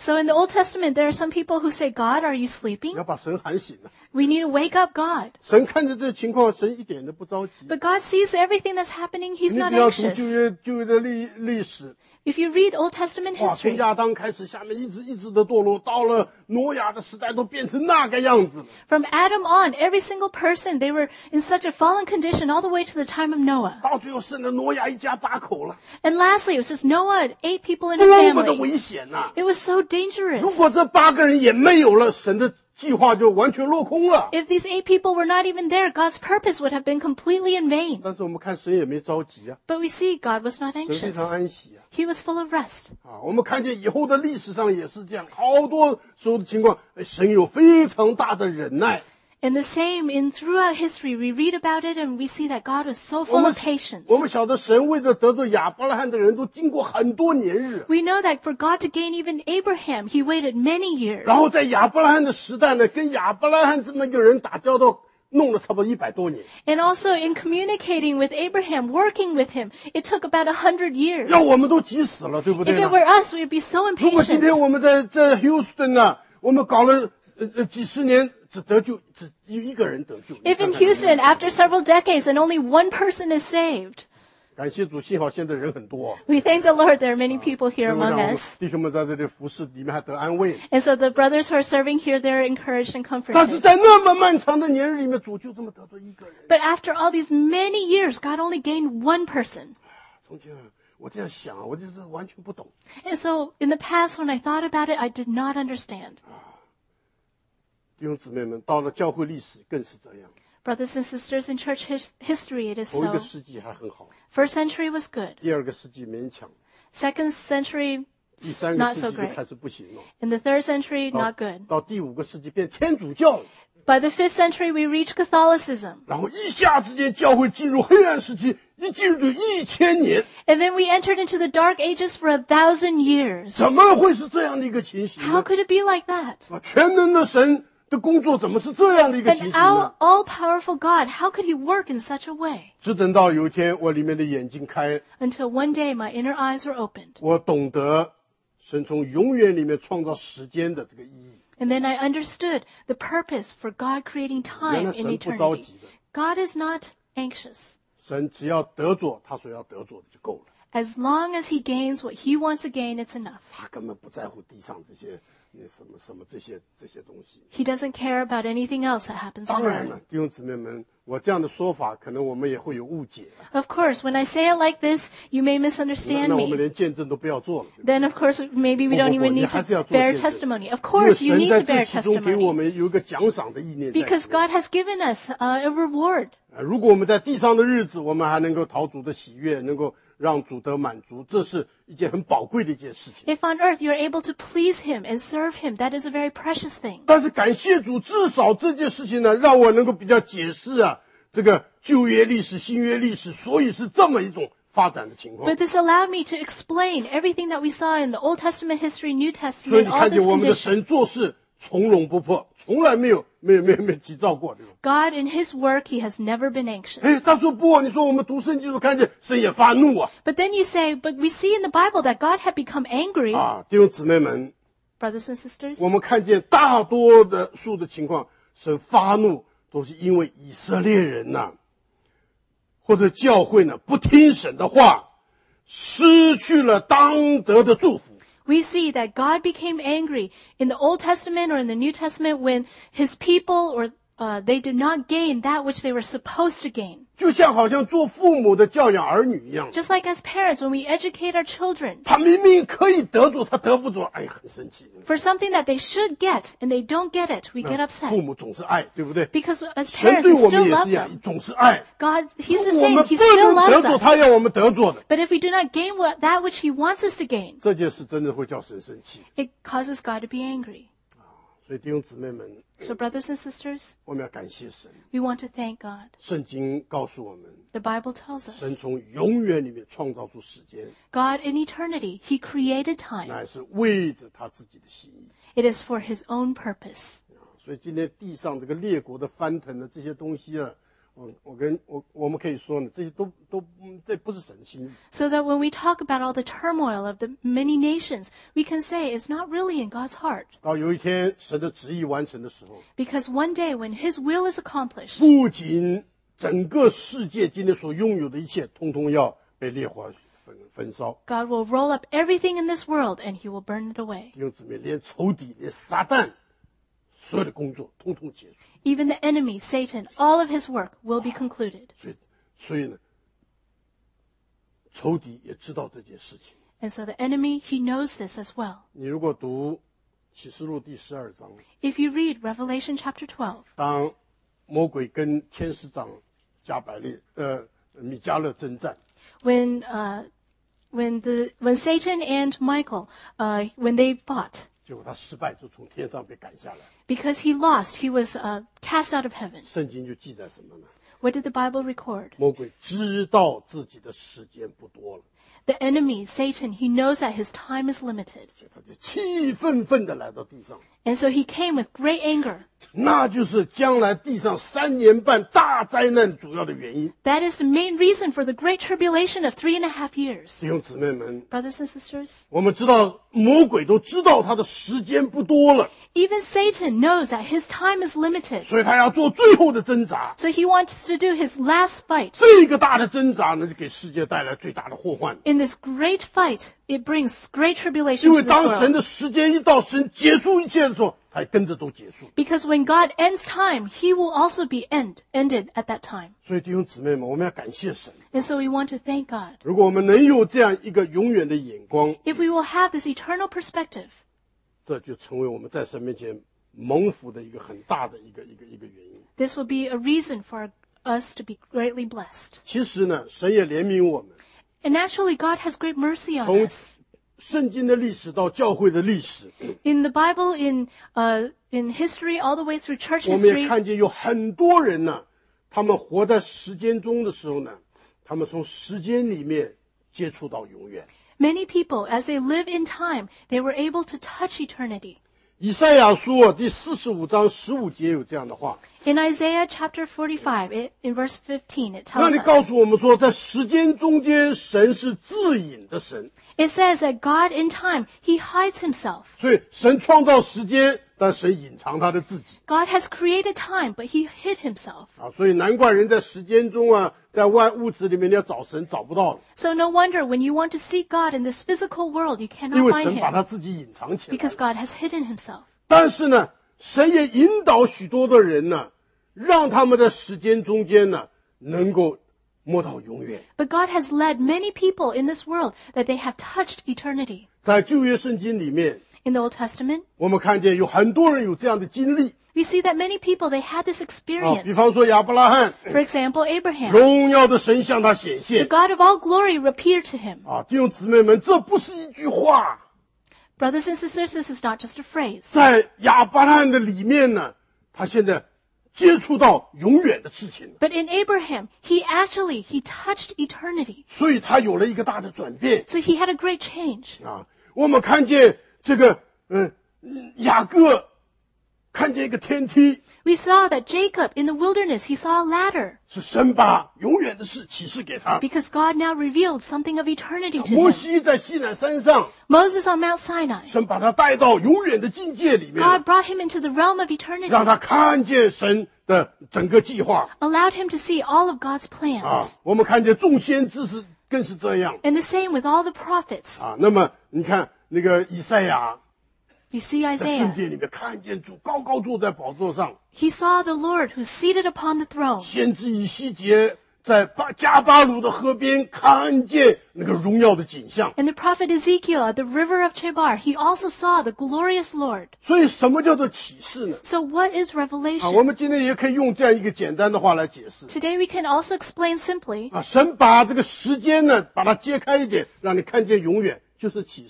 So in the Old Testament, there are some people who say, God, are you 你 sleeping? 要把神喊醒了。 We need to wake up God. 神看着这个情况，神一点都不着急。 But God sees everything that's happening. He's 你 not 不要读 anxious. 旧约的历史， If you read Old Testament 哇，从 history, 亚当开始，下面一直的堕落，到了挪亚的时代，都变成那个样子了。 from Adam on, every single person, they were in such a fallen condition all the way to the time of Noah. 到最后剩了挪亚一家8口了， And lastly, it was just Noah and 8 people in his 多么的 family. 危险呐、 It was so 如 dangerous. 果这8个人也没有了，神的计划就完全落空了。 If these 8 people were not even there, God's purpose would have been completely in vain. 但是我们看神也没着急啊， But we see God was not 神非 anxious. 常安息啊。 He was full of rest. 我们看见以后的历史上也是这样，好多时候的情况，神有非常大的忍耐。 And the same in throughout history, we read about it and we see that God was so 我 full 们 of patience. 我们晓得神为了得罪亚伯拉罕的人都经过很多年日， We know that for God to gain even Abraham, he waited many years. 然后在亚伯拉罕的时代呢，跟亚伯拉罕这么一个人打交道，弄了差不多100多年。 And also in communicating with Abraham, working with him, it took about 100 years. 要我们都急死了，对不 If 对 it 呢？ were us, we'd be so 如果今 impatient. 天我们在Houston 啊，我们搞了几十年，只有一个人得救。 If in 你看看 Houston, after several decades and only one person is saved, 感谢主，幸好现在人很多。 we thank the Lord there are many people 所以 here 我想 among 我们 us. 弟兄们在这里服侍，里面还得安慰。 And so the brothers who are serving here, they're encouraged and 但是 comforted. 在那么漫长的年日里面，主就这么得罪一个人。 But after all these many years, God only gained one person. 从前我这样想啊，我就是完全不懂。 And so in the past, when I thought about it, I did not understand. 弟兄姊妹们，到了教会历史更是这样。 Brothers and sisters, in church history, it is 头一个 so. 世纪还很好， First century was good. 第2个世纪勉强， Second century, 第3个 not 世 so 纪就 great. 开始不行了。 In the third century, not good. 到第5个世纪变天主教了， By the 5th century, we reached Catholicism. 然后一下之间教会进入黑暗时期，一进入就1000年， And then we entered into the dark ages for 1,000 years. 怎么会是这样的一个情形 How 呢？ could it be like that? 全能的神的工作怎么是这样的一个情 And 形 our 呢？ all-powerful God, how could he work in such a way? 只等到有一天我里面的眼睛开， Until one day my inner eyes were opened. 我懂得神从永远里面创造时间的这个意义。 And then I understood the purpose for God creating 原 time 来 in 神不着 eternity. 急的， God is not anxious. 神只要得着他所要得着的就够了， As long as he gains what he wants to gain, it's enough. 他根本不在乎地上这些什么这些东西。 He doesn't care about anything else that happens 当 on 然 earth. 了，弟兄姊妹们，我这样的说法，可能我们也会有误解。 Of course, when I say it like this, you may 那 misunderstand 我们 me. 连见证都不要做了。 Then, of course, maybe we don't even need to bear testimony. Of 因为 course, you 神 need 在 to 这 bear 其中给我 testimony. 们有一个奖赏的意念在里面。 Because God has given us a reward. 如果我们在地上的日子，我们还能够讨主的喜悦，能够让主得满足，这是一件很宝贵的一件事情。 If on earth you're able to please him and serve him, that is a very precious thing. 但是感谢主，至少这件事情呢，让我能够比较解释啊，这个旧约历史、新约历史，所以是这么一种发展的情况。 But this allowed me to explain everything that we saw in the Old Testament history, New 所以 Testament, 你 all 看 this 见我们的 condition. 神做事从容不迫，从来没有急躁过，对吧？ God, in his work, he has never been anxious. 哎，他说不，你说我们读圣经时候看见神也发怒啊！ But then you say, but we see in the Bible that God had become angry. 弟兄姊妹们， Brothers and sisters, 我们看见大多数的情况，神发怒都是因为以色列人呐、或者教会呢不听神的话，失去了当得的祝福。 we see that God became angry in the Old Testament or in the New Testament when his people or they did not gain that which they were supposed to gain. 就像好像做父母的教养儿女一样， Just like as parents, when we educate our children 他明明可以得着，他得不着，哎，很生气。 for something that they should get and they don't get it, we get 父 upset. 母总是爱，对不对？ Because as 神 parents, 对 we 我们 still 也 love 是一样 them. 总是爱。 God, he's the 我 same. 们 He 不 still 能得 loves 着他 us. 要我们得着的， But if we do not gain that which he wants us to gain, 这件事真的会叫神生气。 it causes God to be angry. 所以弟兄姊妹们， So brothers and sisters, 我们要感谢神。 we want to thank God. 圣经告诉我们， The Bible tells 神 us 从永远里面创造出时间， God in eternity, he created time. 乃是为着他自己的心意。 It is for his own purpose. 所以今天地上这个列国的翻腾的这些东西啊， 我们可以说呢，这些这不是神的心意。 So that when we talk about all the turmoil of the many nations, we can say it's not really in God's heart. 到有一天神的旨意完成的时候， Because one day when His will is accomplished, 不仅整个世界今天所拥有的一切，通通要被烈火焚烧。 God will roll up everything in this world and He will burn it away. 弟兄姊妹，连仇敌、连撒旦所有的工作，通通结束。 Even the enemy, Satan, all of his work will be concluded. 所以呢，仇敌也知道这件事情。 And so the enemy, he knows this as well. 你如果读启示录第12章， If you read Revelation chapter 12, 当魔鬼跟天使长米迦勒征战， when Satan and Michael, when they fought, 结果他失败，就从天上被赶下来。 because he lost, he was cast out of heaven. 圣经就记载什么呢？ What did the Bible record? 魔鬼知道自己的时间不多了， The enemy, Satan, he knows that his time is limited. 所以他就气愤愤地来到地上。 And so he came with great anger. 那就是将来地上3年半大灾难主要的原因。 That is the main reason for the great tribulation of 3.5 years. 弟兄姊妹们， Brothers and sisters, 我们知道魔鬼都知道他的时间不多了， even Satan knows that his time is limited. 所以他要做最后的挣扎。 So he wants to do his last fight. 这个大的挣扎呢，就给世界带来最大的祸患。 In this great fight, it brings great tribulation 因 to 为 this 当神 world. 的时间一到，神结束一切的时候，他也跟着都结束。 Because when God ends time, he will also be ended at that time. 所以弟兄姊妹们，我们要感谢神。 And so we want to thank God. 如果我们能有这样一个永远的眼光， If we will have this eternal perspective, 这就成为我们在神面前蒙福的一个很大的一个原因。 this will be a reason for us to be greatly blessed. 其实呢，神也怜悯我们。 And actually, God has great mercy on 从 us. 圣经的历史到教会的历史， In the Bible, in history, all the way through church 我们也 history, 看见有很多人呢，他们活在时间中的时候呢，他们从时间里面接触到永远。 many people, as they live in time, they were able to touch eternity. 以赛亚书第45章15节有这样的话， In Isaiah chapter 45, in verse 15, it 那 tells 里告 us, 诉我们说，在时间中间，神是自隐的神， it says that God in time, he hides himself. 所以神创造时间，但神隐藏他的自己 God has created time, but he hid himself. 啊，所以难怪人在时间中在物质里面你要找神找不到， So no wonder when you want to seek God in this physical world, you 因 cannot 为 find 神把 him 他自己隐藏起来 because God has hidden himself. 但是呢，神也引导许多的人呢，让他们在时间中间呢，能够摸到永远。 But God has led many people in this world that they have touched eternity. 在旧约圣经里面， In the Old Testament, 我们看见有很多人有这样的经历 we see that many people, they had this 啊， experience. 比方说亚伯拉罕， For example, Abraham. 荣耀的神向他显 The 现 God of all glory appeared to him. 啊，弟兄姊妹们，这不是一句话， Brothers and sisters, this is not just a phrase. 在亚伯拉罕的里面呢，他现在接触到永远的事情了， But in Abraham, he touched eternity. 所以他有了一个大的转变 So he had a great change. 啊。我们看见这个雅各看见一个天梯， We saw that Jacob in the wilderness, he saw a ladder 是神把永远的事启示给他。 because God now revealed something of eternity to 摩 him. 西在西乃山上， Moses on Mount Sinai, 神把他带到永远的境界里面， God brought him into the realm of eternity, 让他看见神的整个计划 allowed him to see all of God's 啊 plans. 我们看见众先知是更是这样 And the same with all the prophets. 啊。那么你看那个以赛亚 You see 在圣 Isaiah. 殿里面看见主高高坐在宝座上， He saw the Lord who's seated upon the throne. 先知以西结在加巴鲁的河边看见那个荣耀的景象。 And the prophet Ezekiel at the river of Chebar, he also saw the glorious Lord. 所以什么叫做启示呢？ So what is 啊，我 revelation? 们今天也可以用这样一个简单的话来解释 Today we can also explain simply. 啊，神把这个时间呢，把它揭开一点，让你看见永远，就是启示。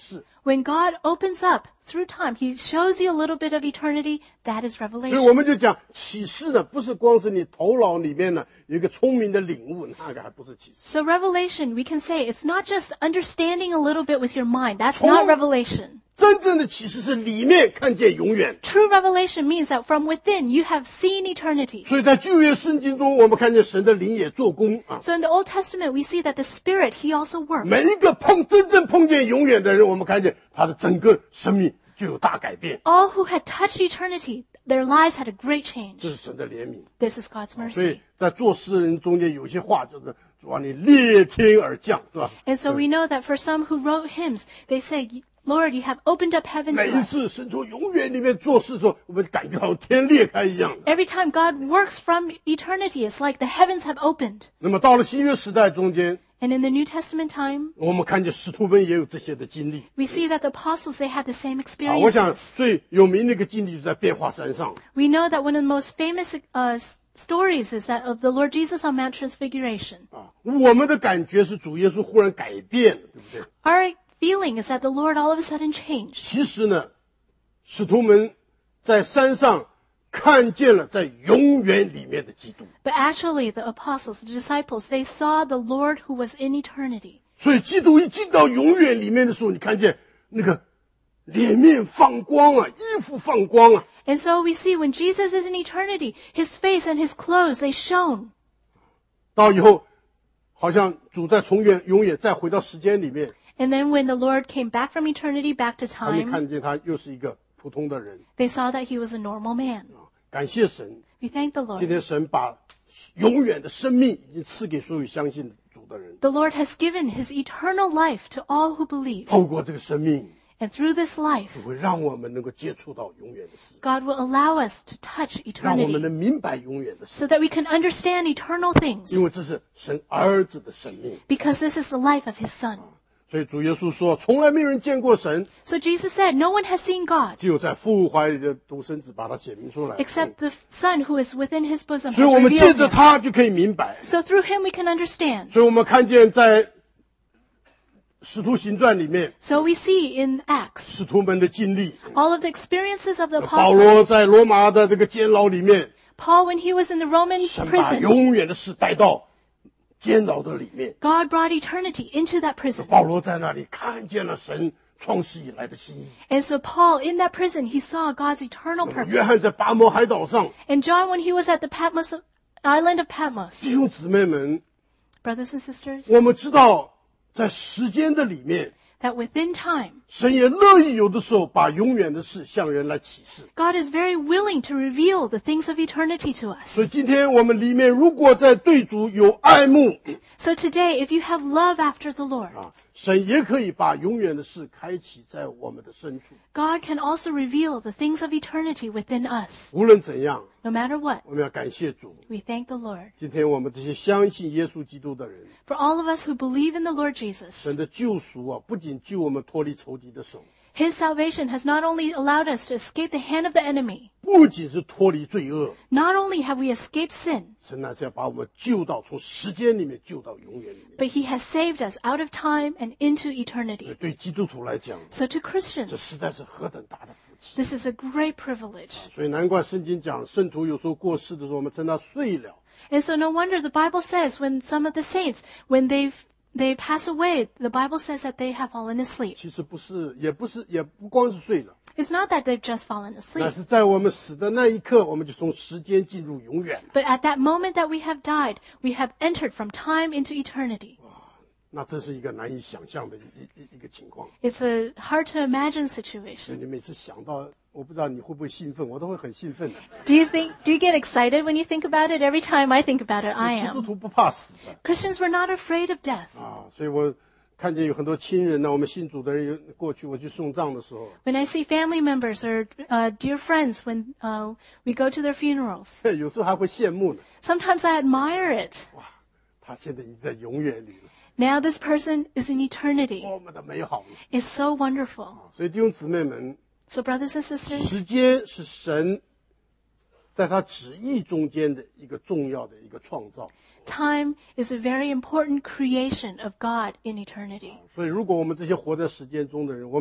When God opens up through time, He shows you a little bit of eternity. That is 所以 revelation. 我们就讲启示呢，不是光是你头脑里面呢有一个聪明的领悟，那个还不是启示。 So revelation, we can say it's not just understanding a little bit with your mind. That's not revelation. 真正的启示是里面看见永远。 True revelation means that from within you have seen eternity. 所以在旧约圣经中，我们看见神的灵也做工啊。 So in the Old Testament, we see that the Spirit, He also works. 每一个真正碰见永远的人，我们看见他的整个生命就有大改变。 All who had touched eternity, their lives had a great 这 change. 是神的怜悯。 This is God's 所以 mercy. 在做诗人中间有些话就是主啊，你裂天而降，是吧？ And so we know that for some who wrote hymns, they say, Lord, you have opened up heaven 每 to 一次 us. 神从永远里面做事的时候，我们感觉好像天裂开一样的。 Every time God works from eternity, it's like the heavens have opened. 那么到了新约时代中间， And in the New Testament time, 我们看见使徒们也有这些的经历 we see that the apostles, they had the same 啊。我想 experiences. 最有名的一个经历就在变化山上。 We know that one of the most famous stories is that of the Lord Jesus on Mount Transfiguration. 啊，我们的感觉是主耶稣忽然改变了，对不对？ Our feeling is that the Lord all of a sudden changed. 其实呢，使徒们在山上看见了在永远里面的基督， But actually, the apostles, the disciples, they saw the Lord who was in eternity. 所以基督一进到永远里面的时候，你看见那个脸面放光啊，衣服放光啊。 And so we see when Jesus is in eternity, his face and his clothes, they shone. 到以后，好像主再从永远再回到时间里面， And then when the Lord came back from eternity back to 他们 time, 看见他又是一个普通的人 they saw that he was a normal man. 啊。感谢神， We thank the 今 Lord. 天神把永远的生命已经赐给所有相信主的人。 The Lord has given his eternal life to all who believe. 透过这个生命， And through this life, 就会让我们能够接触到永远的事， God will allow us to touch 让我们 eternity 能明白永远的事， so that we can understand eternal 因 things 为这是神儿子的生命。 because this is the life of his son. 所以主耶稣说，从来没有人见过神， So Jesus said, no one has seen God 只有在父怀里的独生子把他写明出来。 except the son who is within his bosom 所以 has 我们借 revealed 着 him. 他就可以明白。 So through him we can understand. 所以我们看见在使徒行传里面， So we see in Acts 使徒们的经历， all of the experiences of the 保罗 apostles. 在罗马的这个监牢里面， Paul, when he was in the Roman 神把 prison, 永远的事带到监牢的里面。 God brought eternity into that prison. 保罗在那里看见了神创始以来的心意。 And so Paul, in that prison, he saw God's eternal 约翰 purpose. 在巴摩海岛上， And John, when he was at the island of Patmos, 弟兄姊妹们， brothers and sisters, 我们知道在时间的里面， that within time, 神也乐意有的时候把永远的事向人来启示。 God is very willing to reveal the things of eternity to 所以 us. 今天我们里面如果在对主有爱慕 So today, if you have love after the Lord, 啊，神也可以把永远的事开启在我们的深处。 God can also reveal the things of eternity within us. 无论怎样， No matter what, 我们要感谢主。 we thank the Lord. 今天我们这些相信耶稣基督的人， For all of us who believe in the Lord Jesus, 神的救赎啊，不仅救我们脱离仇敌的手， His salvation has not only allowed us to escape the hand of the enemy, 不仅是脱离罪恶， not only have we escaped sin, 神乃是要把我们救到从时间里面救到永远里面。 but He has saved us out of time and into eternity. 对基督徒来讲， So to 这 Christians, 实在是何等大的福气！ this is a great privilege. 所以难怪圣经讲，圣徒有时候过世的时候，我们称他睡了。 And so no wonder the Bible says when some of the saints, when they pass away, the Bible says that they have fallen asleep. 其实不是，也不光是睡了， It's not that they've just fallen 乃 asleep, 是在我们死的那一刻，我们就从时间进入永远了。 but at that moment that we have died, we have entered from time into eternity. 那这是一个难以想象的一个情况。 It's a hard to imagine 所以 situation. 你每次想到，我不知道你会不会兴奋，我都会很兴奋的。 Do you get excited when you think about it? Every time I think about it, I 基督 am. 徒不怕死的 Christians were not afraid of death. 啊，所以我看见有很多亲人呢，我们信主的人有过去我去送葬的时候， When I see family members or dear friends when we go to their funerals, 有时候还会羡慕呢。 sometimes I admire it. 哇，他现在已经在永远里了， Now this person is in eternity. 多么的美好呢！ It's so wonderful. 所以弟兄姊妹们， So brothers and sisters, 时间是神在他旨意中间的一个重要的一个创造。 time is a very important creation of God in eternity. 所以，如果我们这些活在时间中的人，我们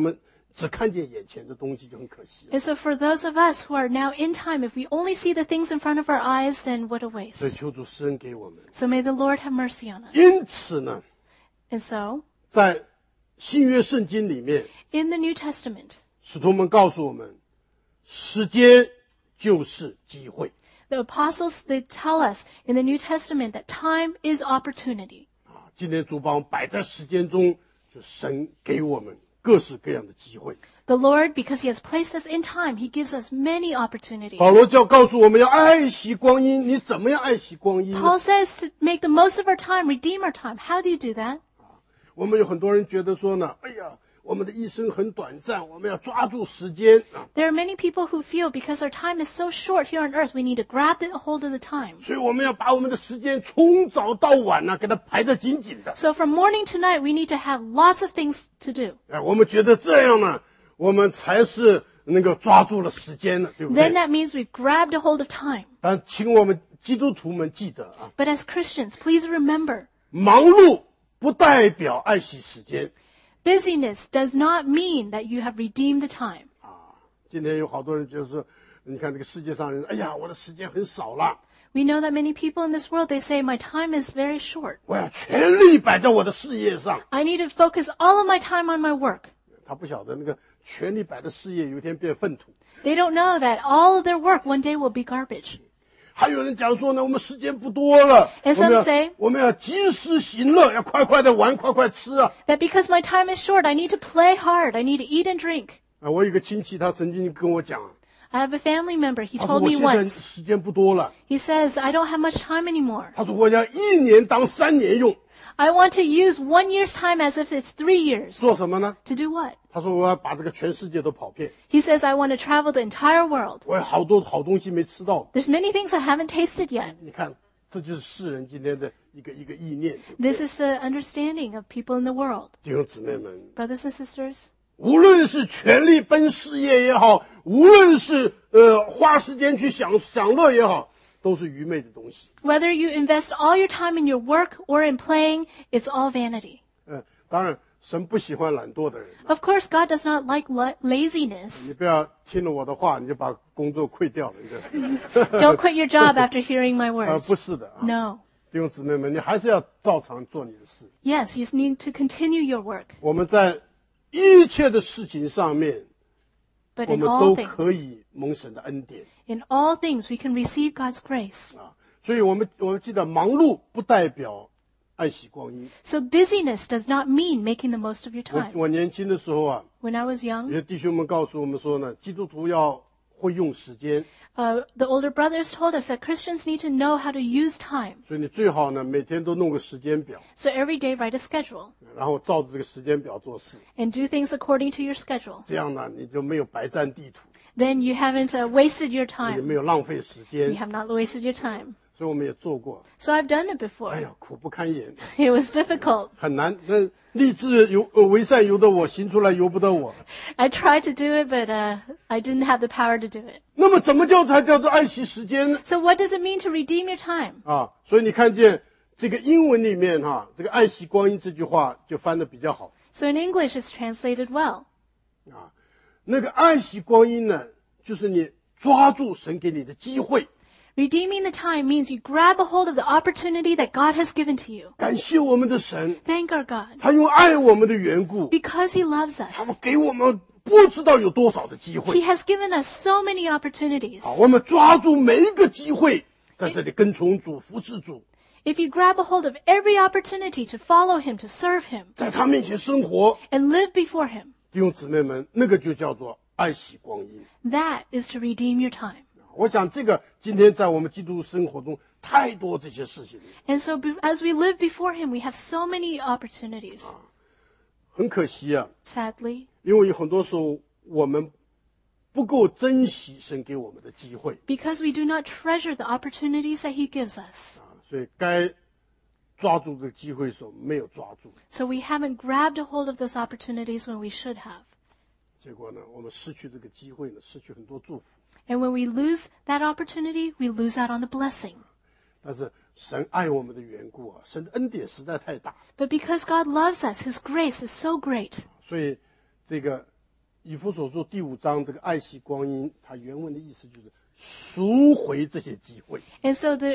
只看见眼前的东西就很可惜了。 And so for those of us who are now in time, if we only see the things in front of our eyes, then what a 所以 waste. 求主施恩给我们。 So may the Lord have mercy on us. 因此呢， And so, 在新约圣经里面， in the New Testament, 使徒们告诉我们，时间就是机会。 the apostles, they tell us in the New Testament that time is opportunity. 今天主把我们摆在时间中，就神给我们各式各样的机会。 The Lord, because He has placed us in time, He gives us many opportunities. 保罗就要告诉我们要爱惜光阴，你怎么样爱惜光阴呢？ Paul says to make the most of our time, redeem our time. How do you do that? 我们有很多人觉得说呢，哎呀，我们的一生很短暂，我们要抓住时间啊， There are many people who feel because our time is so short here on earth, we need to grab the hold of the time. 所以我们要把我们的时间从早到晚呢，给它排得紧紧的。 So from morning to night, we need to have lots of things to do. 哎，我们觉得这样呢，我们才是能够抓住了时间的，对不 Then 对？ that means we've grabbed a hold of time. 但请我们基督徒们记得啊， But as Christians, please remember, 忙碌不代表爱惜时间。 busyness does not mean that you have redeemed the time. 今天有好多人觉得说，你看这个世界上人，哎呀，我的时间很少了， We know that many people in this world, they say, my time is very short. 我要全力摆在我的事业上。 I need to focus all of my time on my work. 他不晓得那个全力摆的事业有一天变粪土。 They don't know that all of their work one day will be garbage. 还有人讲说呢，我们时间不多了， And 我们 some say- 我们要及时行乐，要快快的玩，快快吃啊！ That because my time is short, I need to play hard. I need to eat and drink. 啊，我有一个亲戚，他曾经跟我讲， I have a family member. He 他说 told 我 me 现在 once. 时间不多了， He says, I don't have much time anymore. 他说我要1年当3年用， I want to use 1 year's time as if it's 3 years. 做什么呢？ To do what? 他说我要把这个全世界都跑遍， He says, I want to travel the entire world. 我有好多好东西没吃到。 There's many things I haven't tasted yet. 你看，这就是世人今天的一个意念。 This is the understanding of people in the world. 弟兄姊妹们， Brothers and sisters, 无论是全力奔事业也好，无论是花时间去享乐也好，都是愚昧的东西。 whether you invest all your time in your work or in playing, it's all vanity. 当然，神不喜欢懒惰的人。 Of course, God does not like laziness. 你不要听了我的话，你就把工作溃掉了。你这 Don't quit your job after hearing my 不 words. 是的啊， No. 弟兄姊妹们，你还是要照常做你的事。 Yes, you need to continue your work. 我们在一切的事情上面， But 我 in 们 all 都可 things, 以蒙神的恩典 in all things, we can receive God's grace. 啊。所以我们记得，忙碌不代表爱惜光阴。 So busyness does not mean making the most of your 我 time. 我年轻的时候啊， When I was 有 young, 些弟兄们告诉我们说呢，基督徒要会用时间， the older brothers told us that Christians need to know how to use time. 所以你最好呢每天都弄个时间表， So every day write a schedule 然后照着这个时间表做事， and do things according to your schedule. 这样呢你就没有白占地图， Then you haven't wasted your 也 time. 没有浪费时 You 间。 have not wasted your time. 所以我们也做过， So I've done it before. 哎呀，苦不堪言， It was difficult. 很难。那立志为善由得我，行出来由不得我。 I tried to do it, but I didn't have the power to do it. 那么怎么才叫做爱惜时间呢？ So what does it mean to redeem your time? 啊，所以你看见这个英文里面哈，这个爱惜光阴这句话就翻得比较好。 So in English, it's translated well. 那个爱惜光阴呢，就是你抓住神给你的机会， Redeeming the time means you grab a hold of the opportunity that God has given to you. 感谢我们的神， Thank our God. 他用爱我们的缘故， Because He loves 他们 us. 给我们不知道有多少的机 He 会。 has given us so many opportunities. 好，我们抓住每一个机会，在这里跟从主、服侍主， If you grab a hold of every opportunity to follow Him, to serve Him, 在他面前生活， and live before Him, 弟兄姊妹们，那个就叫做爱惜光阴。 that is to redeem your time. 我想这个今天在我们基督生活中太多这些事情， And so as we live before Him, we have so many opportunities. 很可惜啊， Sadly, 因为有很多时候我们不够珍惜神给我们的机会， because we do not treasure the opportunities that He gives us. 所以该抓住这个机会的时候没有抓住， So we haven't grabbed a hold of those opportunities when we should have. 结果呢，我们失去这个机会呢，失去很多祝福。 And when we lose that opportunity, we lose out on the blessing. 但是神爱我们的缘故啊，神的恩典实在太大， But because God loves us, His grace is so great. 所以这个以弗所书第5章这个爱惜光阴，它原文的意思就是赎回这些机会。 And so the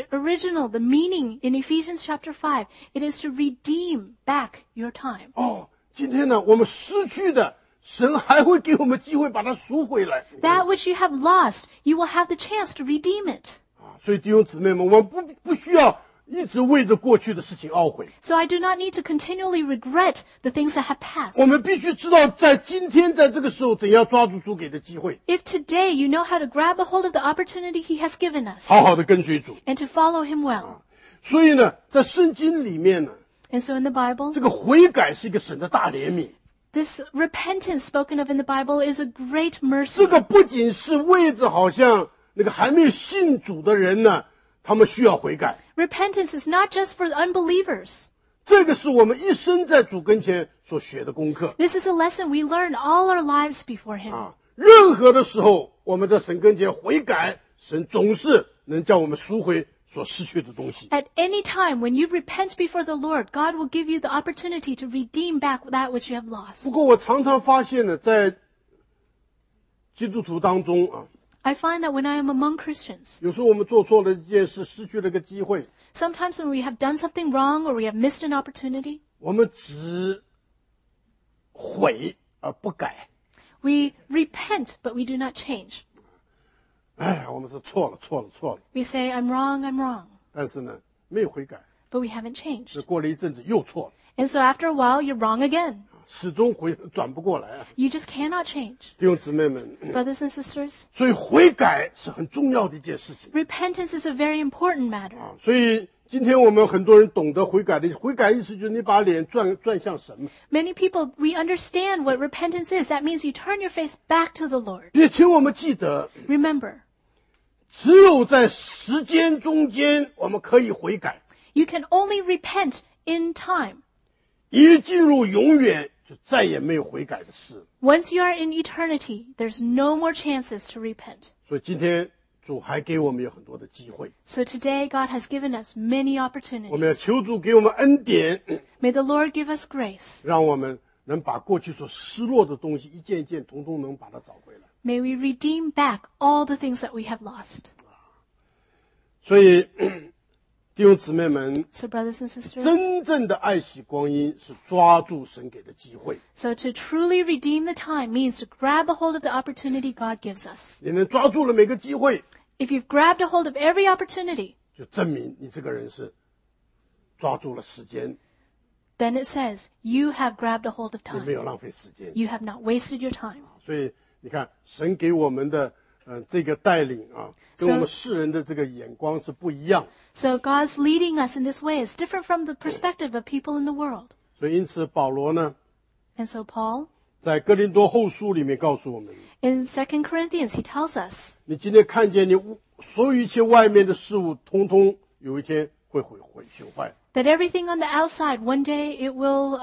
meaning in Ephesians chapter 5, it is to redeem back your time. 今天呢，我们失去的，神还会给我们机会把它赎回来。 That which you have lost, you will have the chance to redeem it. 所以弟兄姊妹们，我们不需要一直为着过去的事情懊悔。 So I do not need to continually regret the things that have passed. 我们必须知道，在今天，在这个时候，怎样抓住主给的机会， If today you know how to grab a hold of the opportunity he has given us 好好的跟随主。 and to follow him well. 所以呢，在圣经里面呢， And so in the Bible, 这个悔改是一个神的大怜悯。 this repentance spoken of in the Bible is a great 这 mercy. 个不仅是为着好像那个还没有信主的人呢，他们需要悔改。 Repentance is not just for unbelievers. 这个是我们一生在主跟前所学的功课。 This is a lesson we learn all our lives before him. 任何的时候，我们在神跟前悔改，神总是能叫我们赎回所失去的东西。 At any time when you repent before the Lord, God will give you the opportunity to redeem back that which you have 不 lost. 过我常常发现呢，在基督徒当中 I find that when I am among Christians, 有时候我们做错了一件事，失去了个机会， sometimes when we have done something wrong or we have missed an opportunity, 我们只悔而不改。 we repent, but we do not change. 我们是错了。 We say, I'm wrong, 但是呢，没有悔改， but we haven't changed. 这过了一阵子又错了， And so after a while, you're wrong again. 始终转不过来啊！ You just cannot change. 弟兄姊妹们， Brothers and sisters, 所以悔改是很重要的一件事情。 repentance is a very important matter. 所以今天我们很多人懂得悔改的，悔改意思就是你把脸转向神嘛。 Many people, we understand what repentance is. That means you turn your face back to the Lord. 也请我们记得， Remember, 只有在时间中间我们可以悔改， you can only repent in time. 一进入永远就再也没有悔改的事。 Once you are in eternity, there's no more chances to repent. 所以今天主还给我们有很多的机会， So today, God has given us many 我们要 opportunities. 求主给我们恩典， May the Lord give us grace. 让我们能把过去所失落的东西一件一件统统能把它找回来。 May we redeem back all the things that we have lost. 所以弟兄姊妹们， So brothers and sisters, 真正的爱惜光阴是抓住神给的机会。 so to truly redeem the time means to grab a hold of the opportunity God gives us. 你能抓住了每个机会， If you've grabbed a hold of every opportunity, 就证明你这个人是抓住了时间， then it says you have grabbed a hold of 你没有 time. 浪费时间。 You have not wasted your time. 所以你看，神给我们的这个带领跟我们世人的这个眼光是不一样。 So God's leading us in this way is different from the perspective of people in the world. 所以因此保罗呢， And so Paul, 在哥林多后书里面告诉我们， in 2 Corinthians, he tells us 你今天看见你所有一切外面的事物，通通有一天会朽坏， that everything on the outside, one day it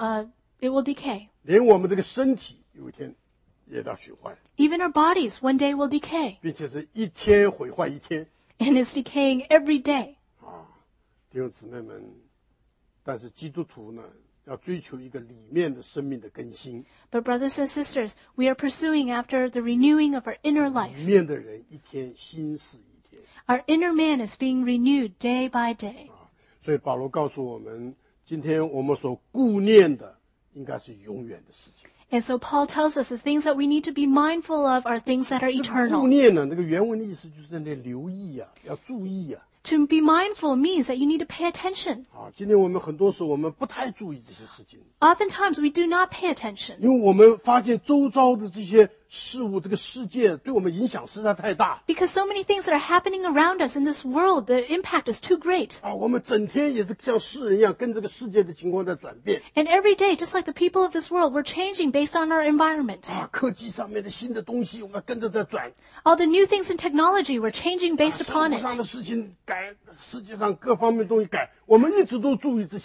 will decay. 连我们这个身体有一天也要朽坏， Even our bodies one day will decay. 并且是一天毁坏一天。 And it's decaying every day. 弟兄姊妹们，但是基督徒呢，要追求一个里面的生命的更新， But brothers and sisters, we are pursuing after the renewing of our inner 里 life. 面的人一天新似一天。 Our inner man is being renewed day by day. 所以保罗告诉我们，今天我们所顾念的应该是永远的事情。 And so Paul tells us the things that we need to be mindful of are things that are 顾 eternal. 念呢，那个原文的意思就是在那留意要注意 To be mindful means that you need to pay attention. 今天我们很多时候我们不太注意这些事情， Oftentimes we do not pay attention 因为我们发现周遭的这些事物，这个世界对我们影响实在太大 because so many things that are happening around us in this world, the impact is too great. 我们整天也是像世人一样，跟这个世界的情况在转变 And every day, just like the people of this world, we're changing based on our environment. 科技上面的新的东西，我们跟着在转， All the new things in technology, we're changing based 生 upon 活上 it. 的事情改，世界上各方面的东西改，我们一直都注意这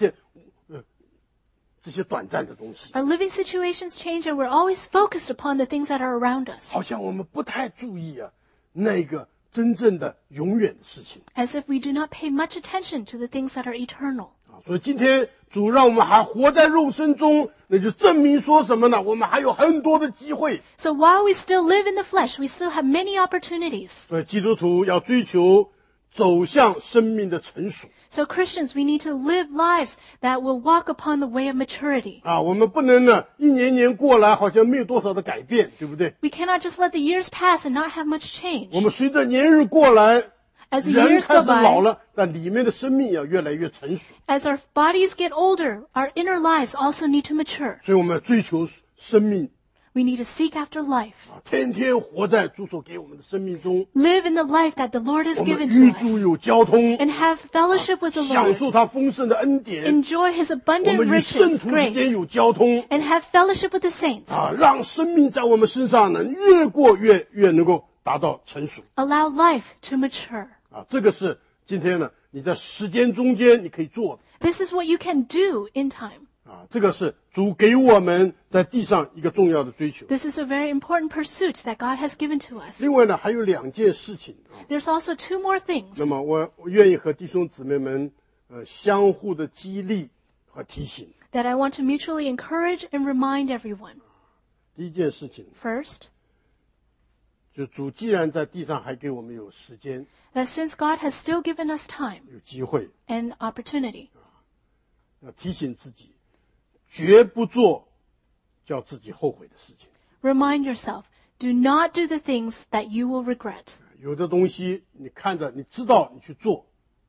些短暂的东西， Our living situations change and we're always focused upon the things that are around us. 好像我们不太注意那个真正的永远的事情 As if we do not pay much attention to the things that are eternal. 所以今天主让我们还活在肉身中，那就证明说什么呢？我们还有很多的机会。 So while we still live in the flesh, we still have many opportunities. 所以基督徒要追求走向生命的成熟。 So Christians, we need to live lives that will walk upon the way of maturity. 我们不能呢一年年过来好像没有多少的改变，对不对？ We cannot just let the years pass and not have much change. 我们随着年日过来， As the 人 years 开 go 始老 by, 了，但里面的生命要越来越成熟。 as our bodies get older, our inner lives also need to mature. 所以我们要追求生命， We need to seek after life. 天天活在主所给我们的生命中。 Live in the life that the Lord has 我们 given 与 to 主 us. 有交通， And have fellowship with the 享 Lord. 受他丰盛的恩典。 Enjoy His 我 abundant 们与圣 riches, 徒之间 grace. 有交通， And have fellowship with the saints. 让生命在我们身上呢越过越能够达到成熟。 Allow life to mature. 这个是今天呢你在时间中间你可以做的。 This is what you can do in time. 这个是主给我们在地上一个重要的追求。 This is a very important pursuit that God has given to us. 另外呢，还有2件事情。 There's also 2 more things 那么我愿意和弟兄姊妹们相互的激励和提醒。 that I want to mutually encourage and remind everyone. 第一件事情， First, 就主既然在地上还给我们有时间、 that since God has still given us time 有机会， and opportunity, 要提醒自己，绝不做叫自己后悔的事情。 remind yourself, do not do the things that you will regret. 有的东西你看着，你知道你去做，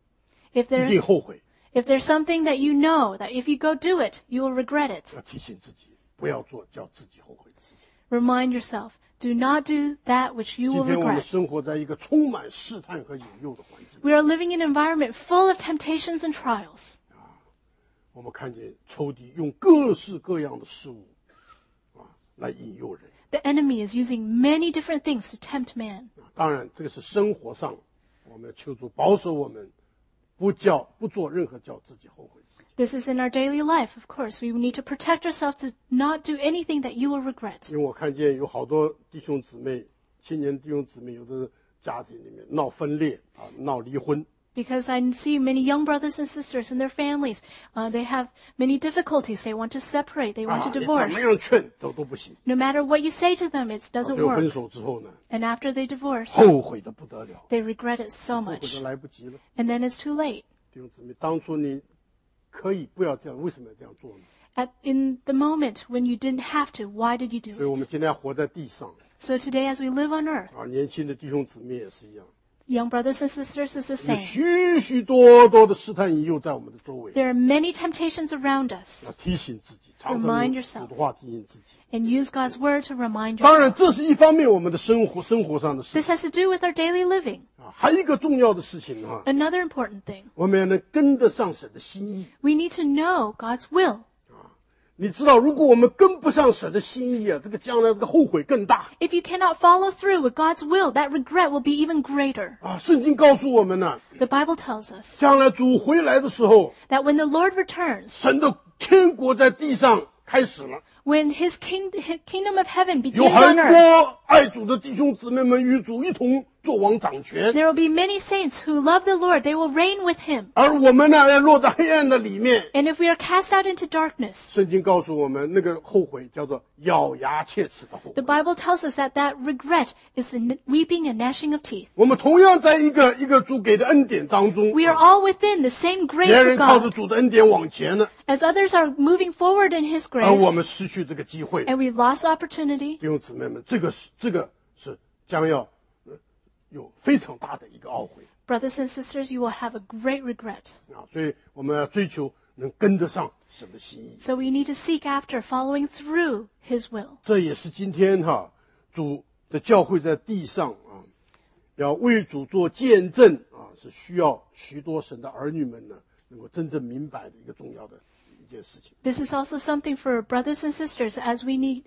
If 一定 there's, 后悔。 if there's something that you know that if you go do it, you will regret it, 要提醒自己，不要做叫自己后悔的事情。 remind yourself, do not do that which you 今 will 天我们 regret. 生活在一个充满试探和引诱的环境， We are living in an environment full of temptations and trials. 我们看见仇敌用各式各样的事物来引诱人。 The enemy is using many different things to tempt man. 当然，这个是生活上，我们要求主保守我们，不做任何叫自己后悔的事情。 This is in our daily life, of course. We need to protect ourselves to not do anything that you will regret. 因为我看见有好多弟兄姊妹，青年弟兄姊妹，有的家庭里面闹分裂闹离婚。 Because I see many young brothers and sisters and their families. They have many difficulties. They want to separate. They want to 你怎 divorce. 么样劝都不行。 No matter what you say to them, it doesn't 最后分 work. 手之后呢， And after they divorce, 后悔的不得了， they regret it so 后悔 much. 的来不及了。 And then it's too late. 弟兄姊妹，当初你可以不要这样，为什么要这样做呢？ In the moment when you didn't have to, why did you 所以我 do it? 们今天活在地上 So today, as we live on earth, 年轻的弟兄姊妹也是一样， young brothers and sisters is the 有 same. 许许多多的试探引诱在我们的周围， There are many temptations around 要 us. 提醒自己，常 Remind 常用 yourself. 主的话提醒自己。 And use God's word to remind 当然， yourself. 这是一方面我们的生活上的事 This has to do with our daily living. 还有一个重要的事情 Another important thing, 我们要能跟得上神的心意。 we need to know God's will. 你知道，如果我们跟不上神的心意这个将来这个后悔更大 If you cannot follow through with God's will, that regret will be even greater. 圣经告诉我们呢， The Bible tells us 将来主回来的时候， that when the Lord returns, 神的天国在地上开始了。 when his kingdom of heaven 有 begins 很 on earth, 多爱主的弟兄姊妹们与主一同做王掌权， there will be many saints who love the Lord. They will reign with him. 而我们呢要落在黑暗的里面。 And if we are cast out into darkness, 圣经告诉我们，那个后悔叫做咬牙切齿的后悔 the。Bible tells us that that regret is the weeping and gnashing of teeth. 我们同样在一个主给的恩典当中， We are all within the same 别 grace 人 of 靠着 God. 主的恩典往前了， As others are moving forward in his 而我们 grace, 失去这个机会。 and we've lost opportunity, 弟兄姊妹们，这个是将要有非常大的一个懊悔 brothers and sisters, you will have a great regret. 所以我们要追求能跟得上神的心意。 So we need to seek after following through his will. 这也是今天主的教会在地上要为主做见证是需要许多神的儿女们呢能够真正明白的一个重要的一件事情。 This is also something for brothers and sisters as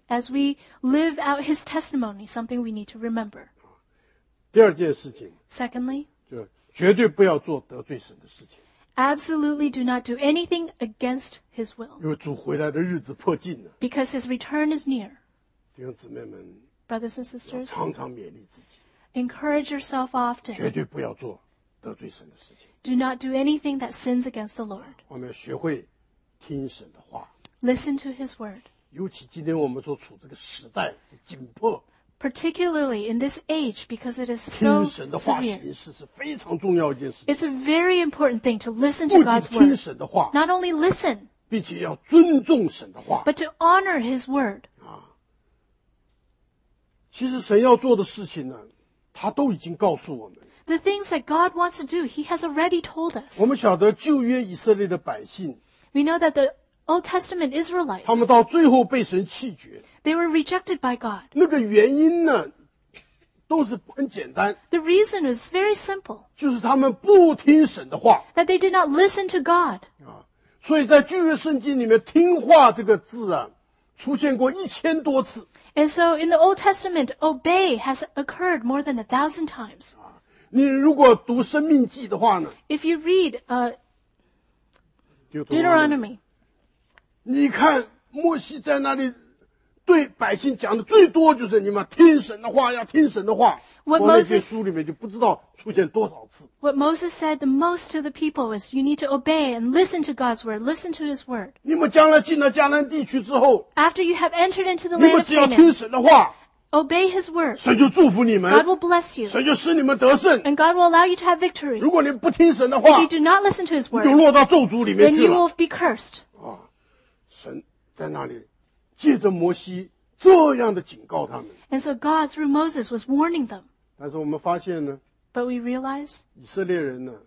we live out his testimony, something we need to remember. 第二件事情 Secondly, 就绝对不要做得罪神的事情， absolutely do not do anything against his will, 因为主回来的日子迫近了。 because his return is near. 弟兄姊妹们， Brothers and sisters, 常常勉励自己， encourage yourself 绝 often. 对不要做得罪神的事情。 Do not do anything that sins against the Lord. 我们要学会听神的话， Listen to his word. 尤其今天我们所处这个时代紧迫， Particularly in this age, because it is 听 so 神的话 severe. 行事是非常重要一件事情。 It's a very important thing to listen 不 to 仅 God's 听 word. 神的话， Not only listen, 并且要尊重神的话。 but to honor his word. 其实神要做的事情呢，他都已经告诉我们。 The things that God wants to do, he has already told us. 我们晓得旧约以色列的百姓， We know that the Old Testament Israelites, 他们到最后被神弃绝， they were rejected by God. 那个原因呢，都是很简单， The reason is very simple, 就是他们不听神的话 that they did not listen to God. 啊。所以在旧约圣经里面，听话这个字啊，出现过1000多次。 And so in the Old Testament, obey has occurred more than 1,000 times. 你如果读生命记的话呢， If you read Deuteronomy, 你看摩西在那里对百姓讲的最多就是你们听神的话，要听神的话。 What 我那些 Moses- 书里面就不知道出现多少次。 what Moses said the most to the people is, you need to obey and listen to God's word, listen to his word. 你们将来进了迦南地区之后， After you have entered into the 你 land 们 of 只要听 Canaan, 神的话， obey his word. 神就祝福你 God 们， will bless you, 神就使你们得胜。 and God will allow you to have victory. 如果你不听神的 If 话， you do not listen to his 你就 word, 落到咒诅里面 then 去 you 了 will be cursed. 啊！神在那里借着摩西这样的警告他们， And so God, through Moses, was warning them. 但是我们发现呢， But we realize 以色列人呢，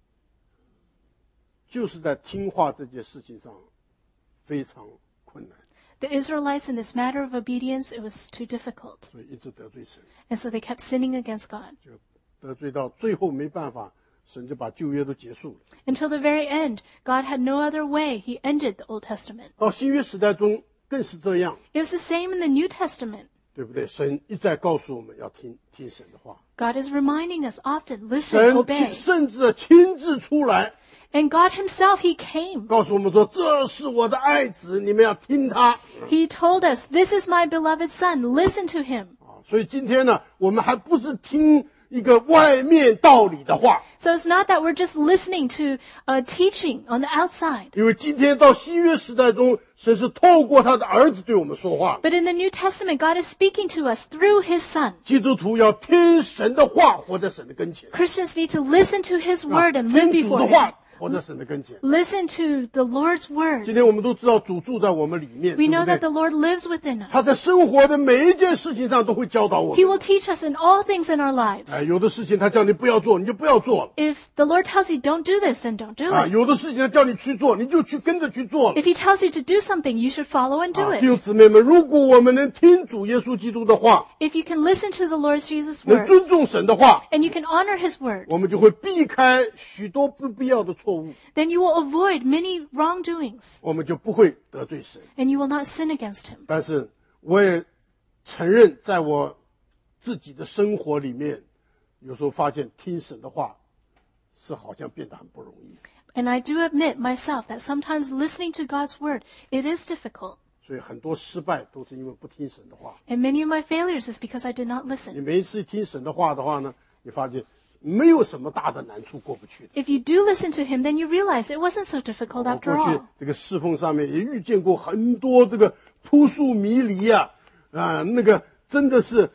就是在听话这件事情上非常困难， the Israelites in this matter of obedience, it was too difficult. 所以一直得罪神， And so they kept sinning against God. 就得罪到最后没办法，神就把旧约都结束了。 Until the very end, God had no other way. He ended the Old Testament. 到新约时代中更是这样， It was the same in the New Testament. 对不对？神一再告诉我们要听神的话， God is reminding us often, listen, 神 obey. 甚至亲自出来 And God himself, he came. 告诉我们说：“这是我的爱子，你们要听他。” He told us, this is my beloved son, listen to him. 所以今天呢，我们还不是听一个外面道理的话， So it's not that we're just listening to teaching on the outside. 因为今天到新约时代中，神是透过他的儿子对我们说话。 But in the New Testament, God is speaking to us through his son. 基督徒要听神的话，活在神的跟前； Christians need to listen to his word and live 听主 before 的 him. 话，活在神的跟前。 Listen to the Lord's words. 今天我们都知道主住在我们里面， We 对 know 不 that 对 the？Lord lives within 他 us. 在生活的每一件事情上都会教导我 He 们。 will teach us in all things in our lives. 有的事情他叫你不要做，你就不要做了； If the Lord tells you don't do this, then don't do it. 有的事情他叫你去做，你就去跟着去做了。 If he tells you to do something, you should follow and do 弟兄 it. 姊妹们，如果我们能听主耶稣基督的话， If you can listen to the Lord Jesus' 能尊 words 重神的话， and you can honor his word, 我们就会避开许多不必要的错误， then you will avoid many wrongdoings 我们就不会得罪神。 and you will not sin against him. 但是我也承认，在我自己的生活里面，有时候发现听神的话是好像变得很不容易。 And I do admit myself that sometimes listening to God's word, it is difficult. 所以很多失败都是因为不听神的话。 And many of my failures is because I did not 你 listen. 每一次听神的话的话呢，你发现没有什么大的难处过不去的。 If you do listen to him, then you realize it wasn't so difficult 我 after 过去 all. 这个侍奉上面也遇见过很多这个扑朔迷离啊，那个真的是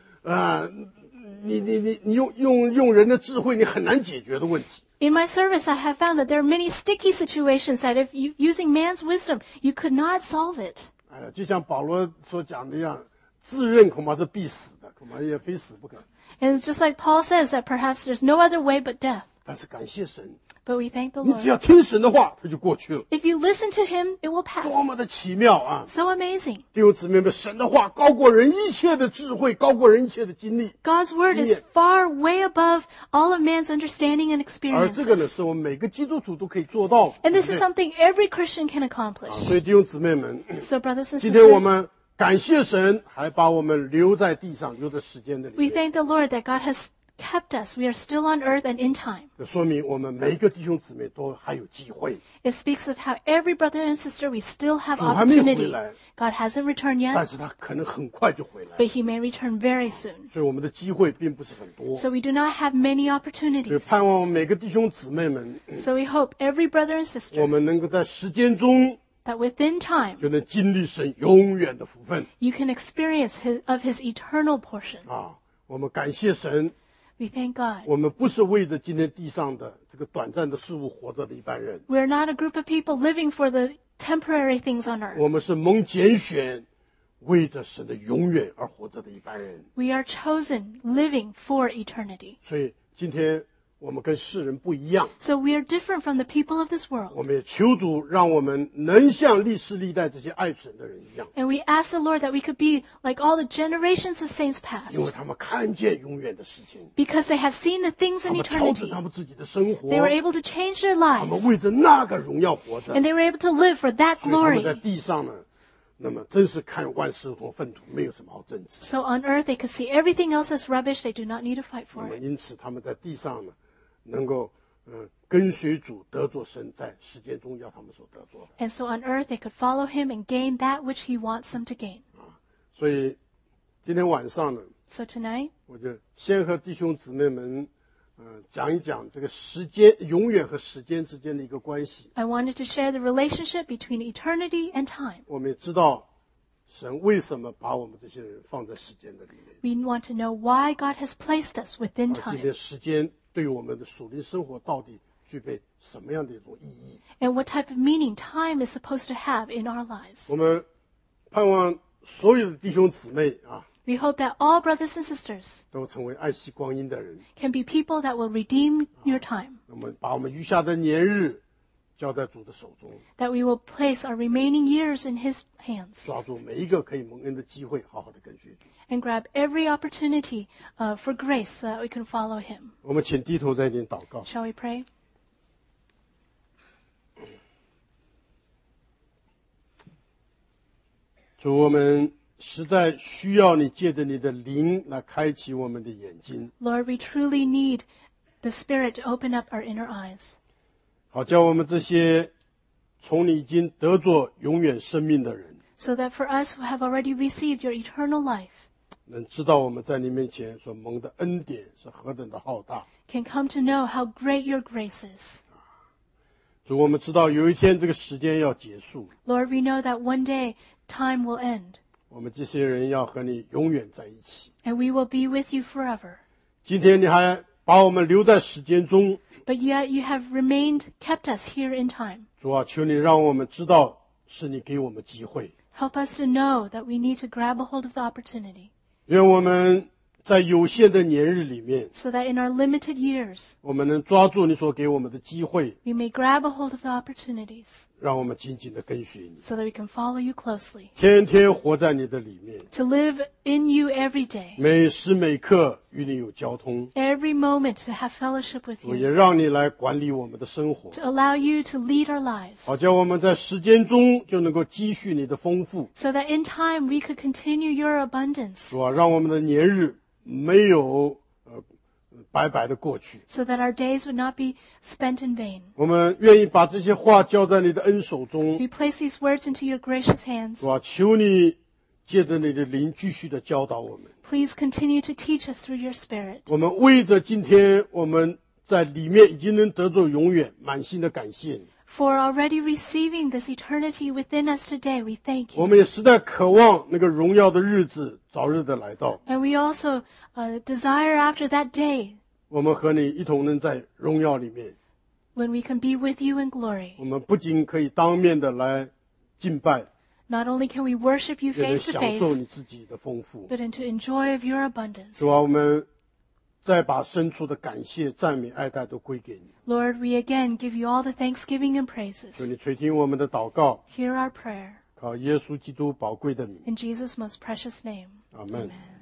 你用人的智慧你很难解决的问题。 In my service, I have found that there are many sticky situations that if you, using man's wisdom, you could not solve it. 就像保罗所讲的一样，自认恐怕是必死的，恐怕也非死不可。 And it's just like Paul says that perhaps there's no other way but death. 但是感谢神， But we thank the 你只要 Lord. 听神的话，它就过去了， If you listen to him, it will pass. 多么的奇妙啊！ So amazing. 弟兄姊妹们，神的话高过人一切的智慧，高过人一切的经历。 God's word is Yeah. far way above all of man's understanding and 而这个呢， experiences. 是我们每个基督徒都可以做到的。 And this 对 is 不对 something every Christian can accomplish. 所以弟兄姊妹们， So brothers and 今天我 sisters, 们感谢神，还把我们留在地上，留在时间的里 we 面。 thank the Lord that God has kept us. We are still on earth and in time. 这说明我们每一个弟兄姊妹都还有机会。 It speaks of how every brother and sister, we still have 主还没回 opportunity. 来， God hasn't returned 但 yet, 是他可能很快就回来， but he may return very soon. 所以我们的机会并不是很多。 So we do not have many 所以 opportunities. 盼望每个弟兄姊妹们， So we hope every brother and 我 sister 们能够在时间中 that within time 就能经历神永远的福分 you can experience of his eternal portion. 啊！我们感谢神， We thank God. 我们不是为着今天地上的这个短暂的事物活着的一般人， We are not a group of people living for the temporary things on earth. 我们是蒙拣选，为着神的永远而活着的一般人。 We are chosen, living for eternity. 所以今天我们跟世人不一样， So we are different from the people of this 我 world. 们也求主让我们能像历世历代这些爱神的人一样， And we ask the Lord that we could be like all the generations of saints 因为 past. 他们看见永远的事情， Because they have seen the things 他 in 们调整 eternity. 他们自己的生活， They were able to change their 他们 lives. 为着那个荣耀活着， And they were able to live for that 所以他们 glory. 在地上呢，那么真是看万事如同粪土，没有什么好争执。 So on earth they could see everything else as rubbish. They do not need to fight 那 for 么 it. 因此他们在地上呢，能够跟随主得着神在时间中要他们所得着的。 And so on earth they could follow him and gain that which he wants them to gain. 所以今天晚上呢， So tonight 我就先和弟兄姊妹们，讲一讲这个时间永远和时间之间的一个关系。 I wanted to share the relationship between eternity and time. 我们也知道神为什么把我们这些人放在时间的里面， We want to know why God has placed us within 而今 time 天时间对我们的属灵生活到底具备什么样的一种意义？ and what type of meaning time is supposed to have in our lives. 我们盼望所有的弟兄姊妹啊， We hope that all brothers and sisters 都成为爱惜光阴的人。 can be people that will redeem your time, 那么把我们余下的年日交在主的手中， that we will place our remaining years in his hands 抓住每一个可以蒙恩的机会，好好的跟随主。 and grab every opportunity for grace so that we can follow him. 我们请低头在一点祷告。 Shall we pray? 主，我们实在需要你借着你的灵来开启我们的眼睛， Lord, we truly need the Spirit to open up our inner eyes, 好叫我们这些从你已经得着永远生命的人， so that for us who have already received your eternal life, 能知道我们在你面前所蒙的恩典是何等的浩大。 can come to know how great your grace is. 主，我们知道有一天这个时间要结束， Lord, we know that one day time will end, 我们这些人要和你永远在一起。 and we will be with you forever. 今天你还把我们留在时间中， But yet you have remained, kept us here in time. 主啊，求你让我们知道是你给我们机会， Help us to know that we need to grab a hold of the opportunity, 愿我们在有限的年日里面， so that in our limited years, 我们能抓住你所给我们的机会， we may grab a hold of the opportunities, 让我们紧紧的跟随你， so that we can follow you closely, 天天活在你的里面， to live in you every day, 每时每刻与你有交通， every moment to have fellowship with 我也 you, 让你来管理我们的生活， to allow you to lead our lives, 好叫我们在时间中就能够积蓄你的丰富， so that in time we could continue your abundance, 主啊，让我们的年日没有白白的过去。 so that our days would not be spent in vain. 我们愿意把这些话交在你的恩手中， We place these words into your gracious hands. 主啊，求你借着你的灵继续的教导我们。 Please continue to teach us through your Spirit. 我们为着今天我们在里面已经能得着永远，满心的感谢你。 For already receiving this eternity within us today, we thank 我 you. 们也实在渴望那个荣耀的日子早日的来到， And we also desire after that day 我们和你一同能在荣耀里面。 when we can be with you in glory. 我们不仅可以当面的来敬拜， Not only can we worship you 也能 face to 享受 face, 你自己的丰富。 but to enjoy of your abundance. 主啊，我们再把深处的感谢、赞美、爱戴都归给你。 Lord, we again give you all the thanksgiving and 求 praises. 你垂听我们的祷告， Hear our prayer. 靠耶稣基督宝贵的名， In Jesus' most precious name. 阿门。 Amen.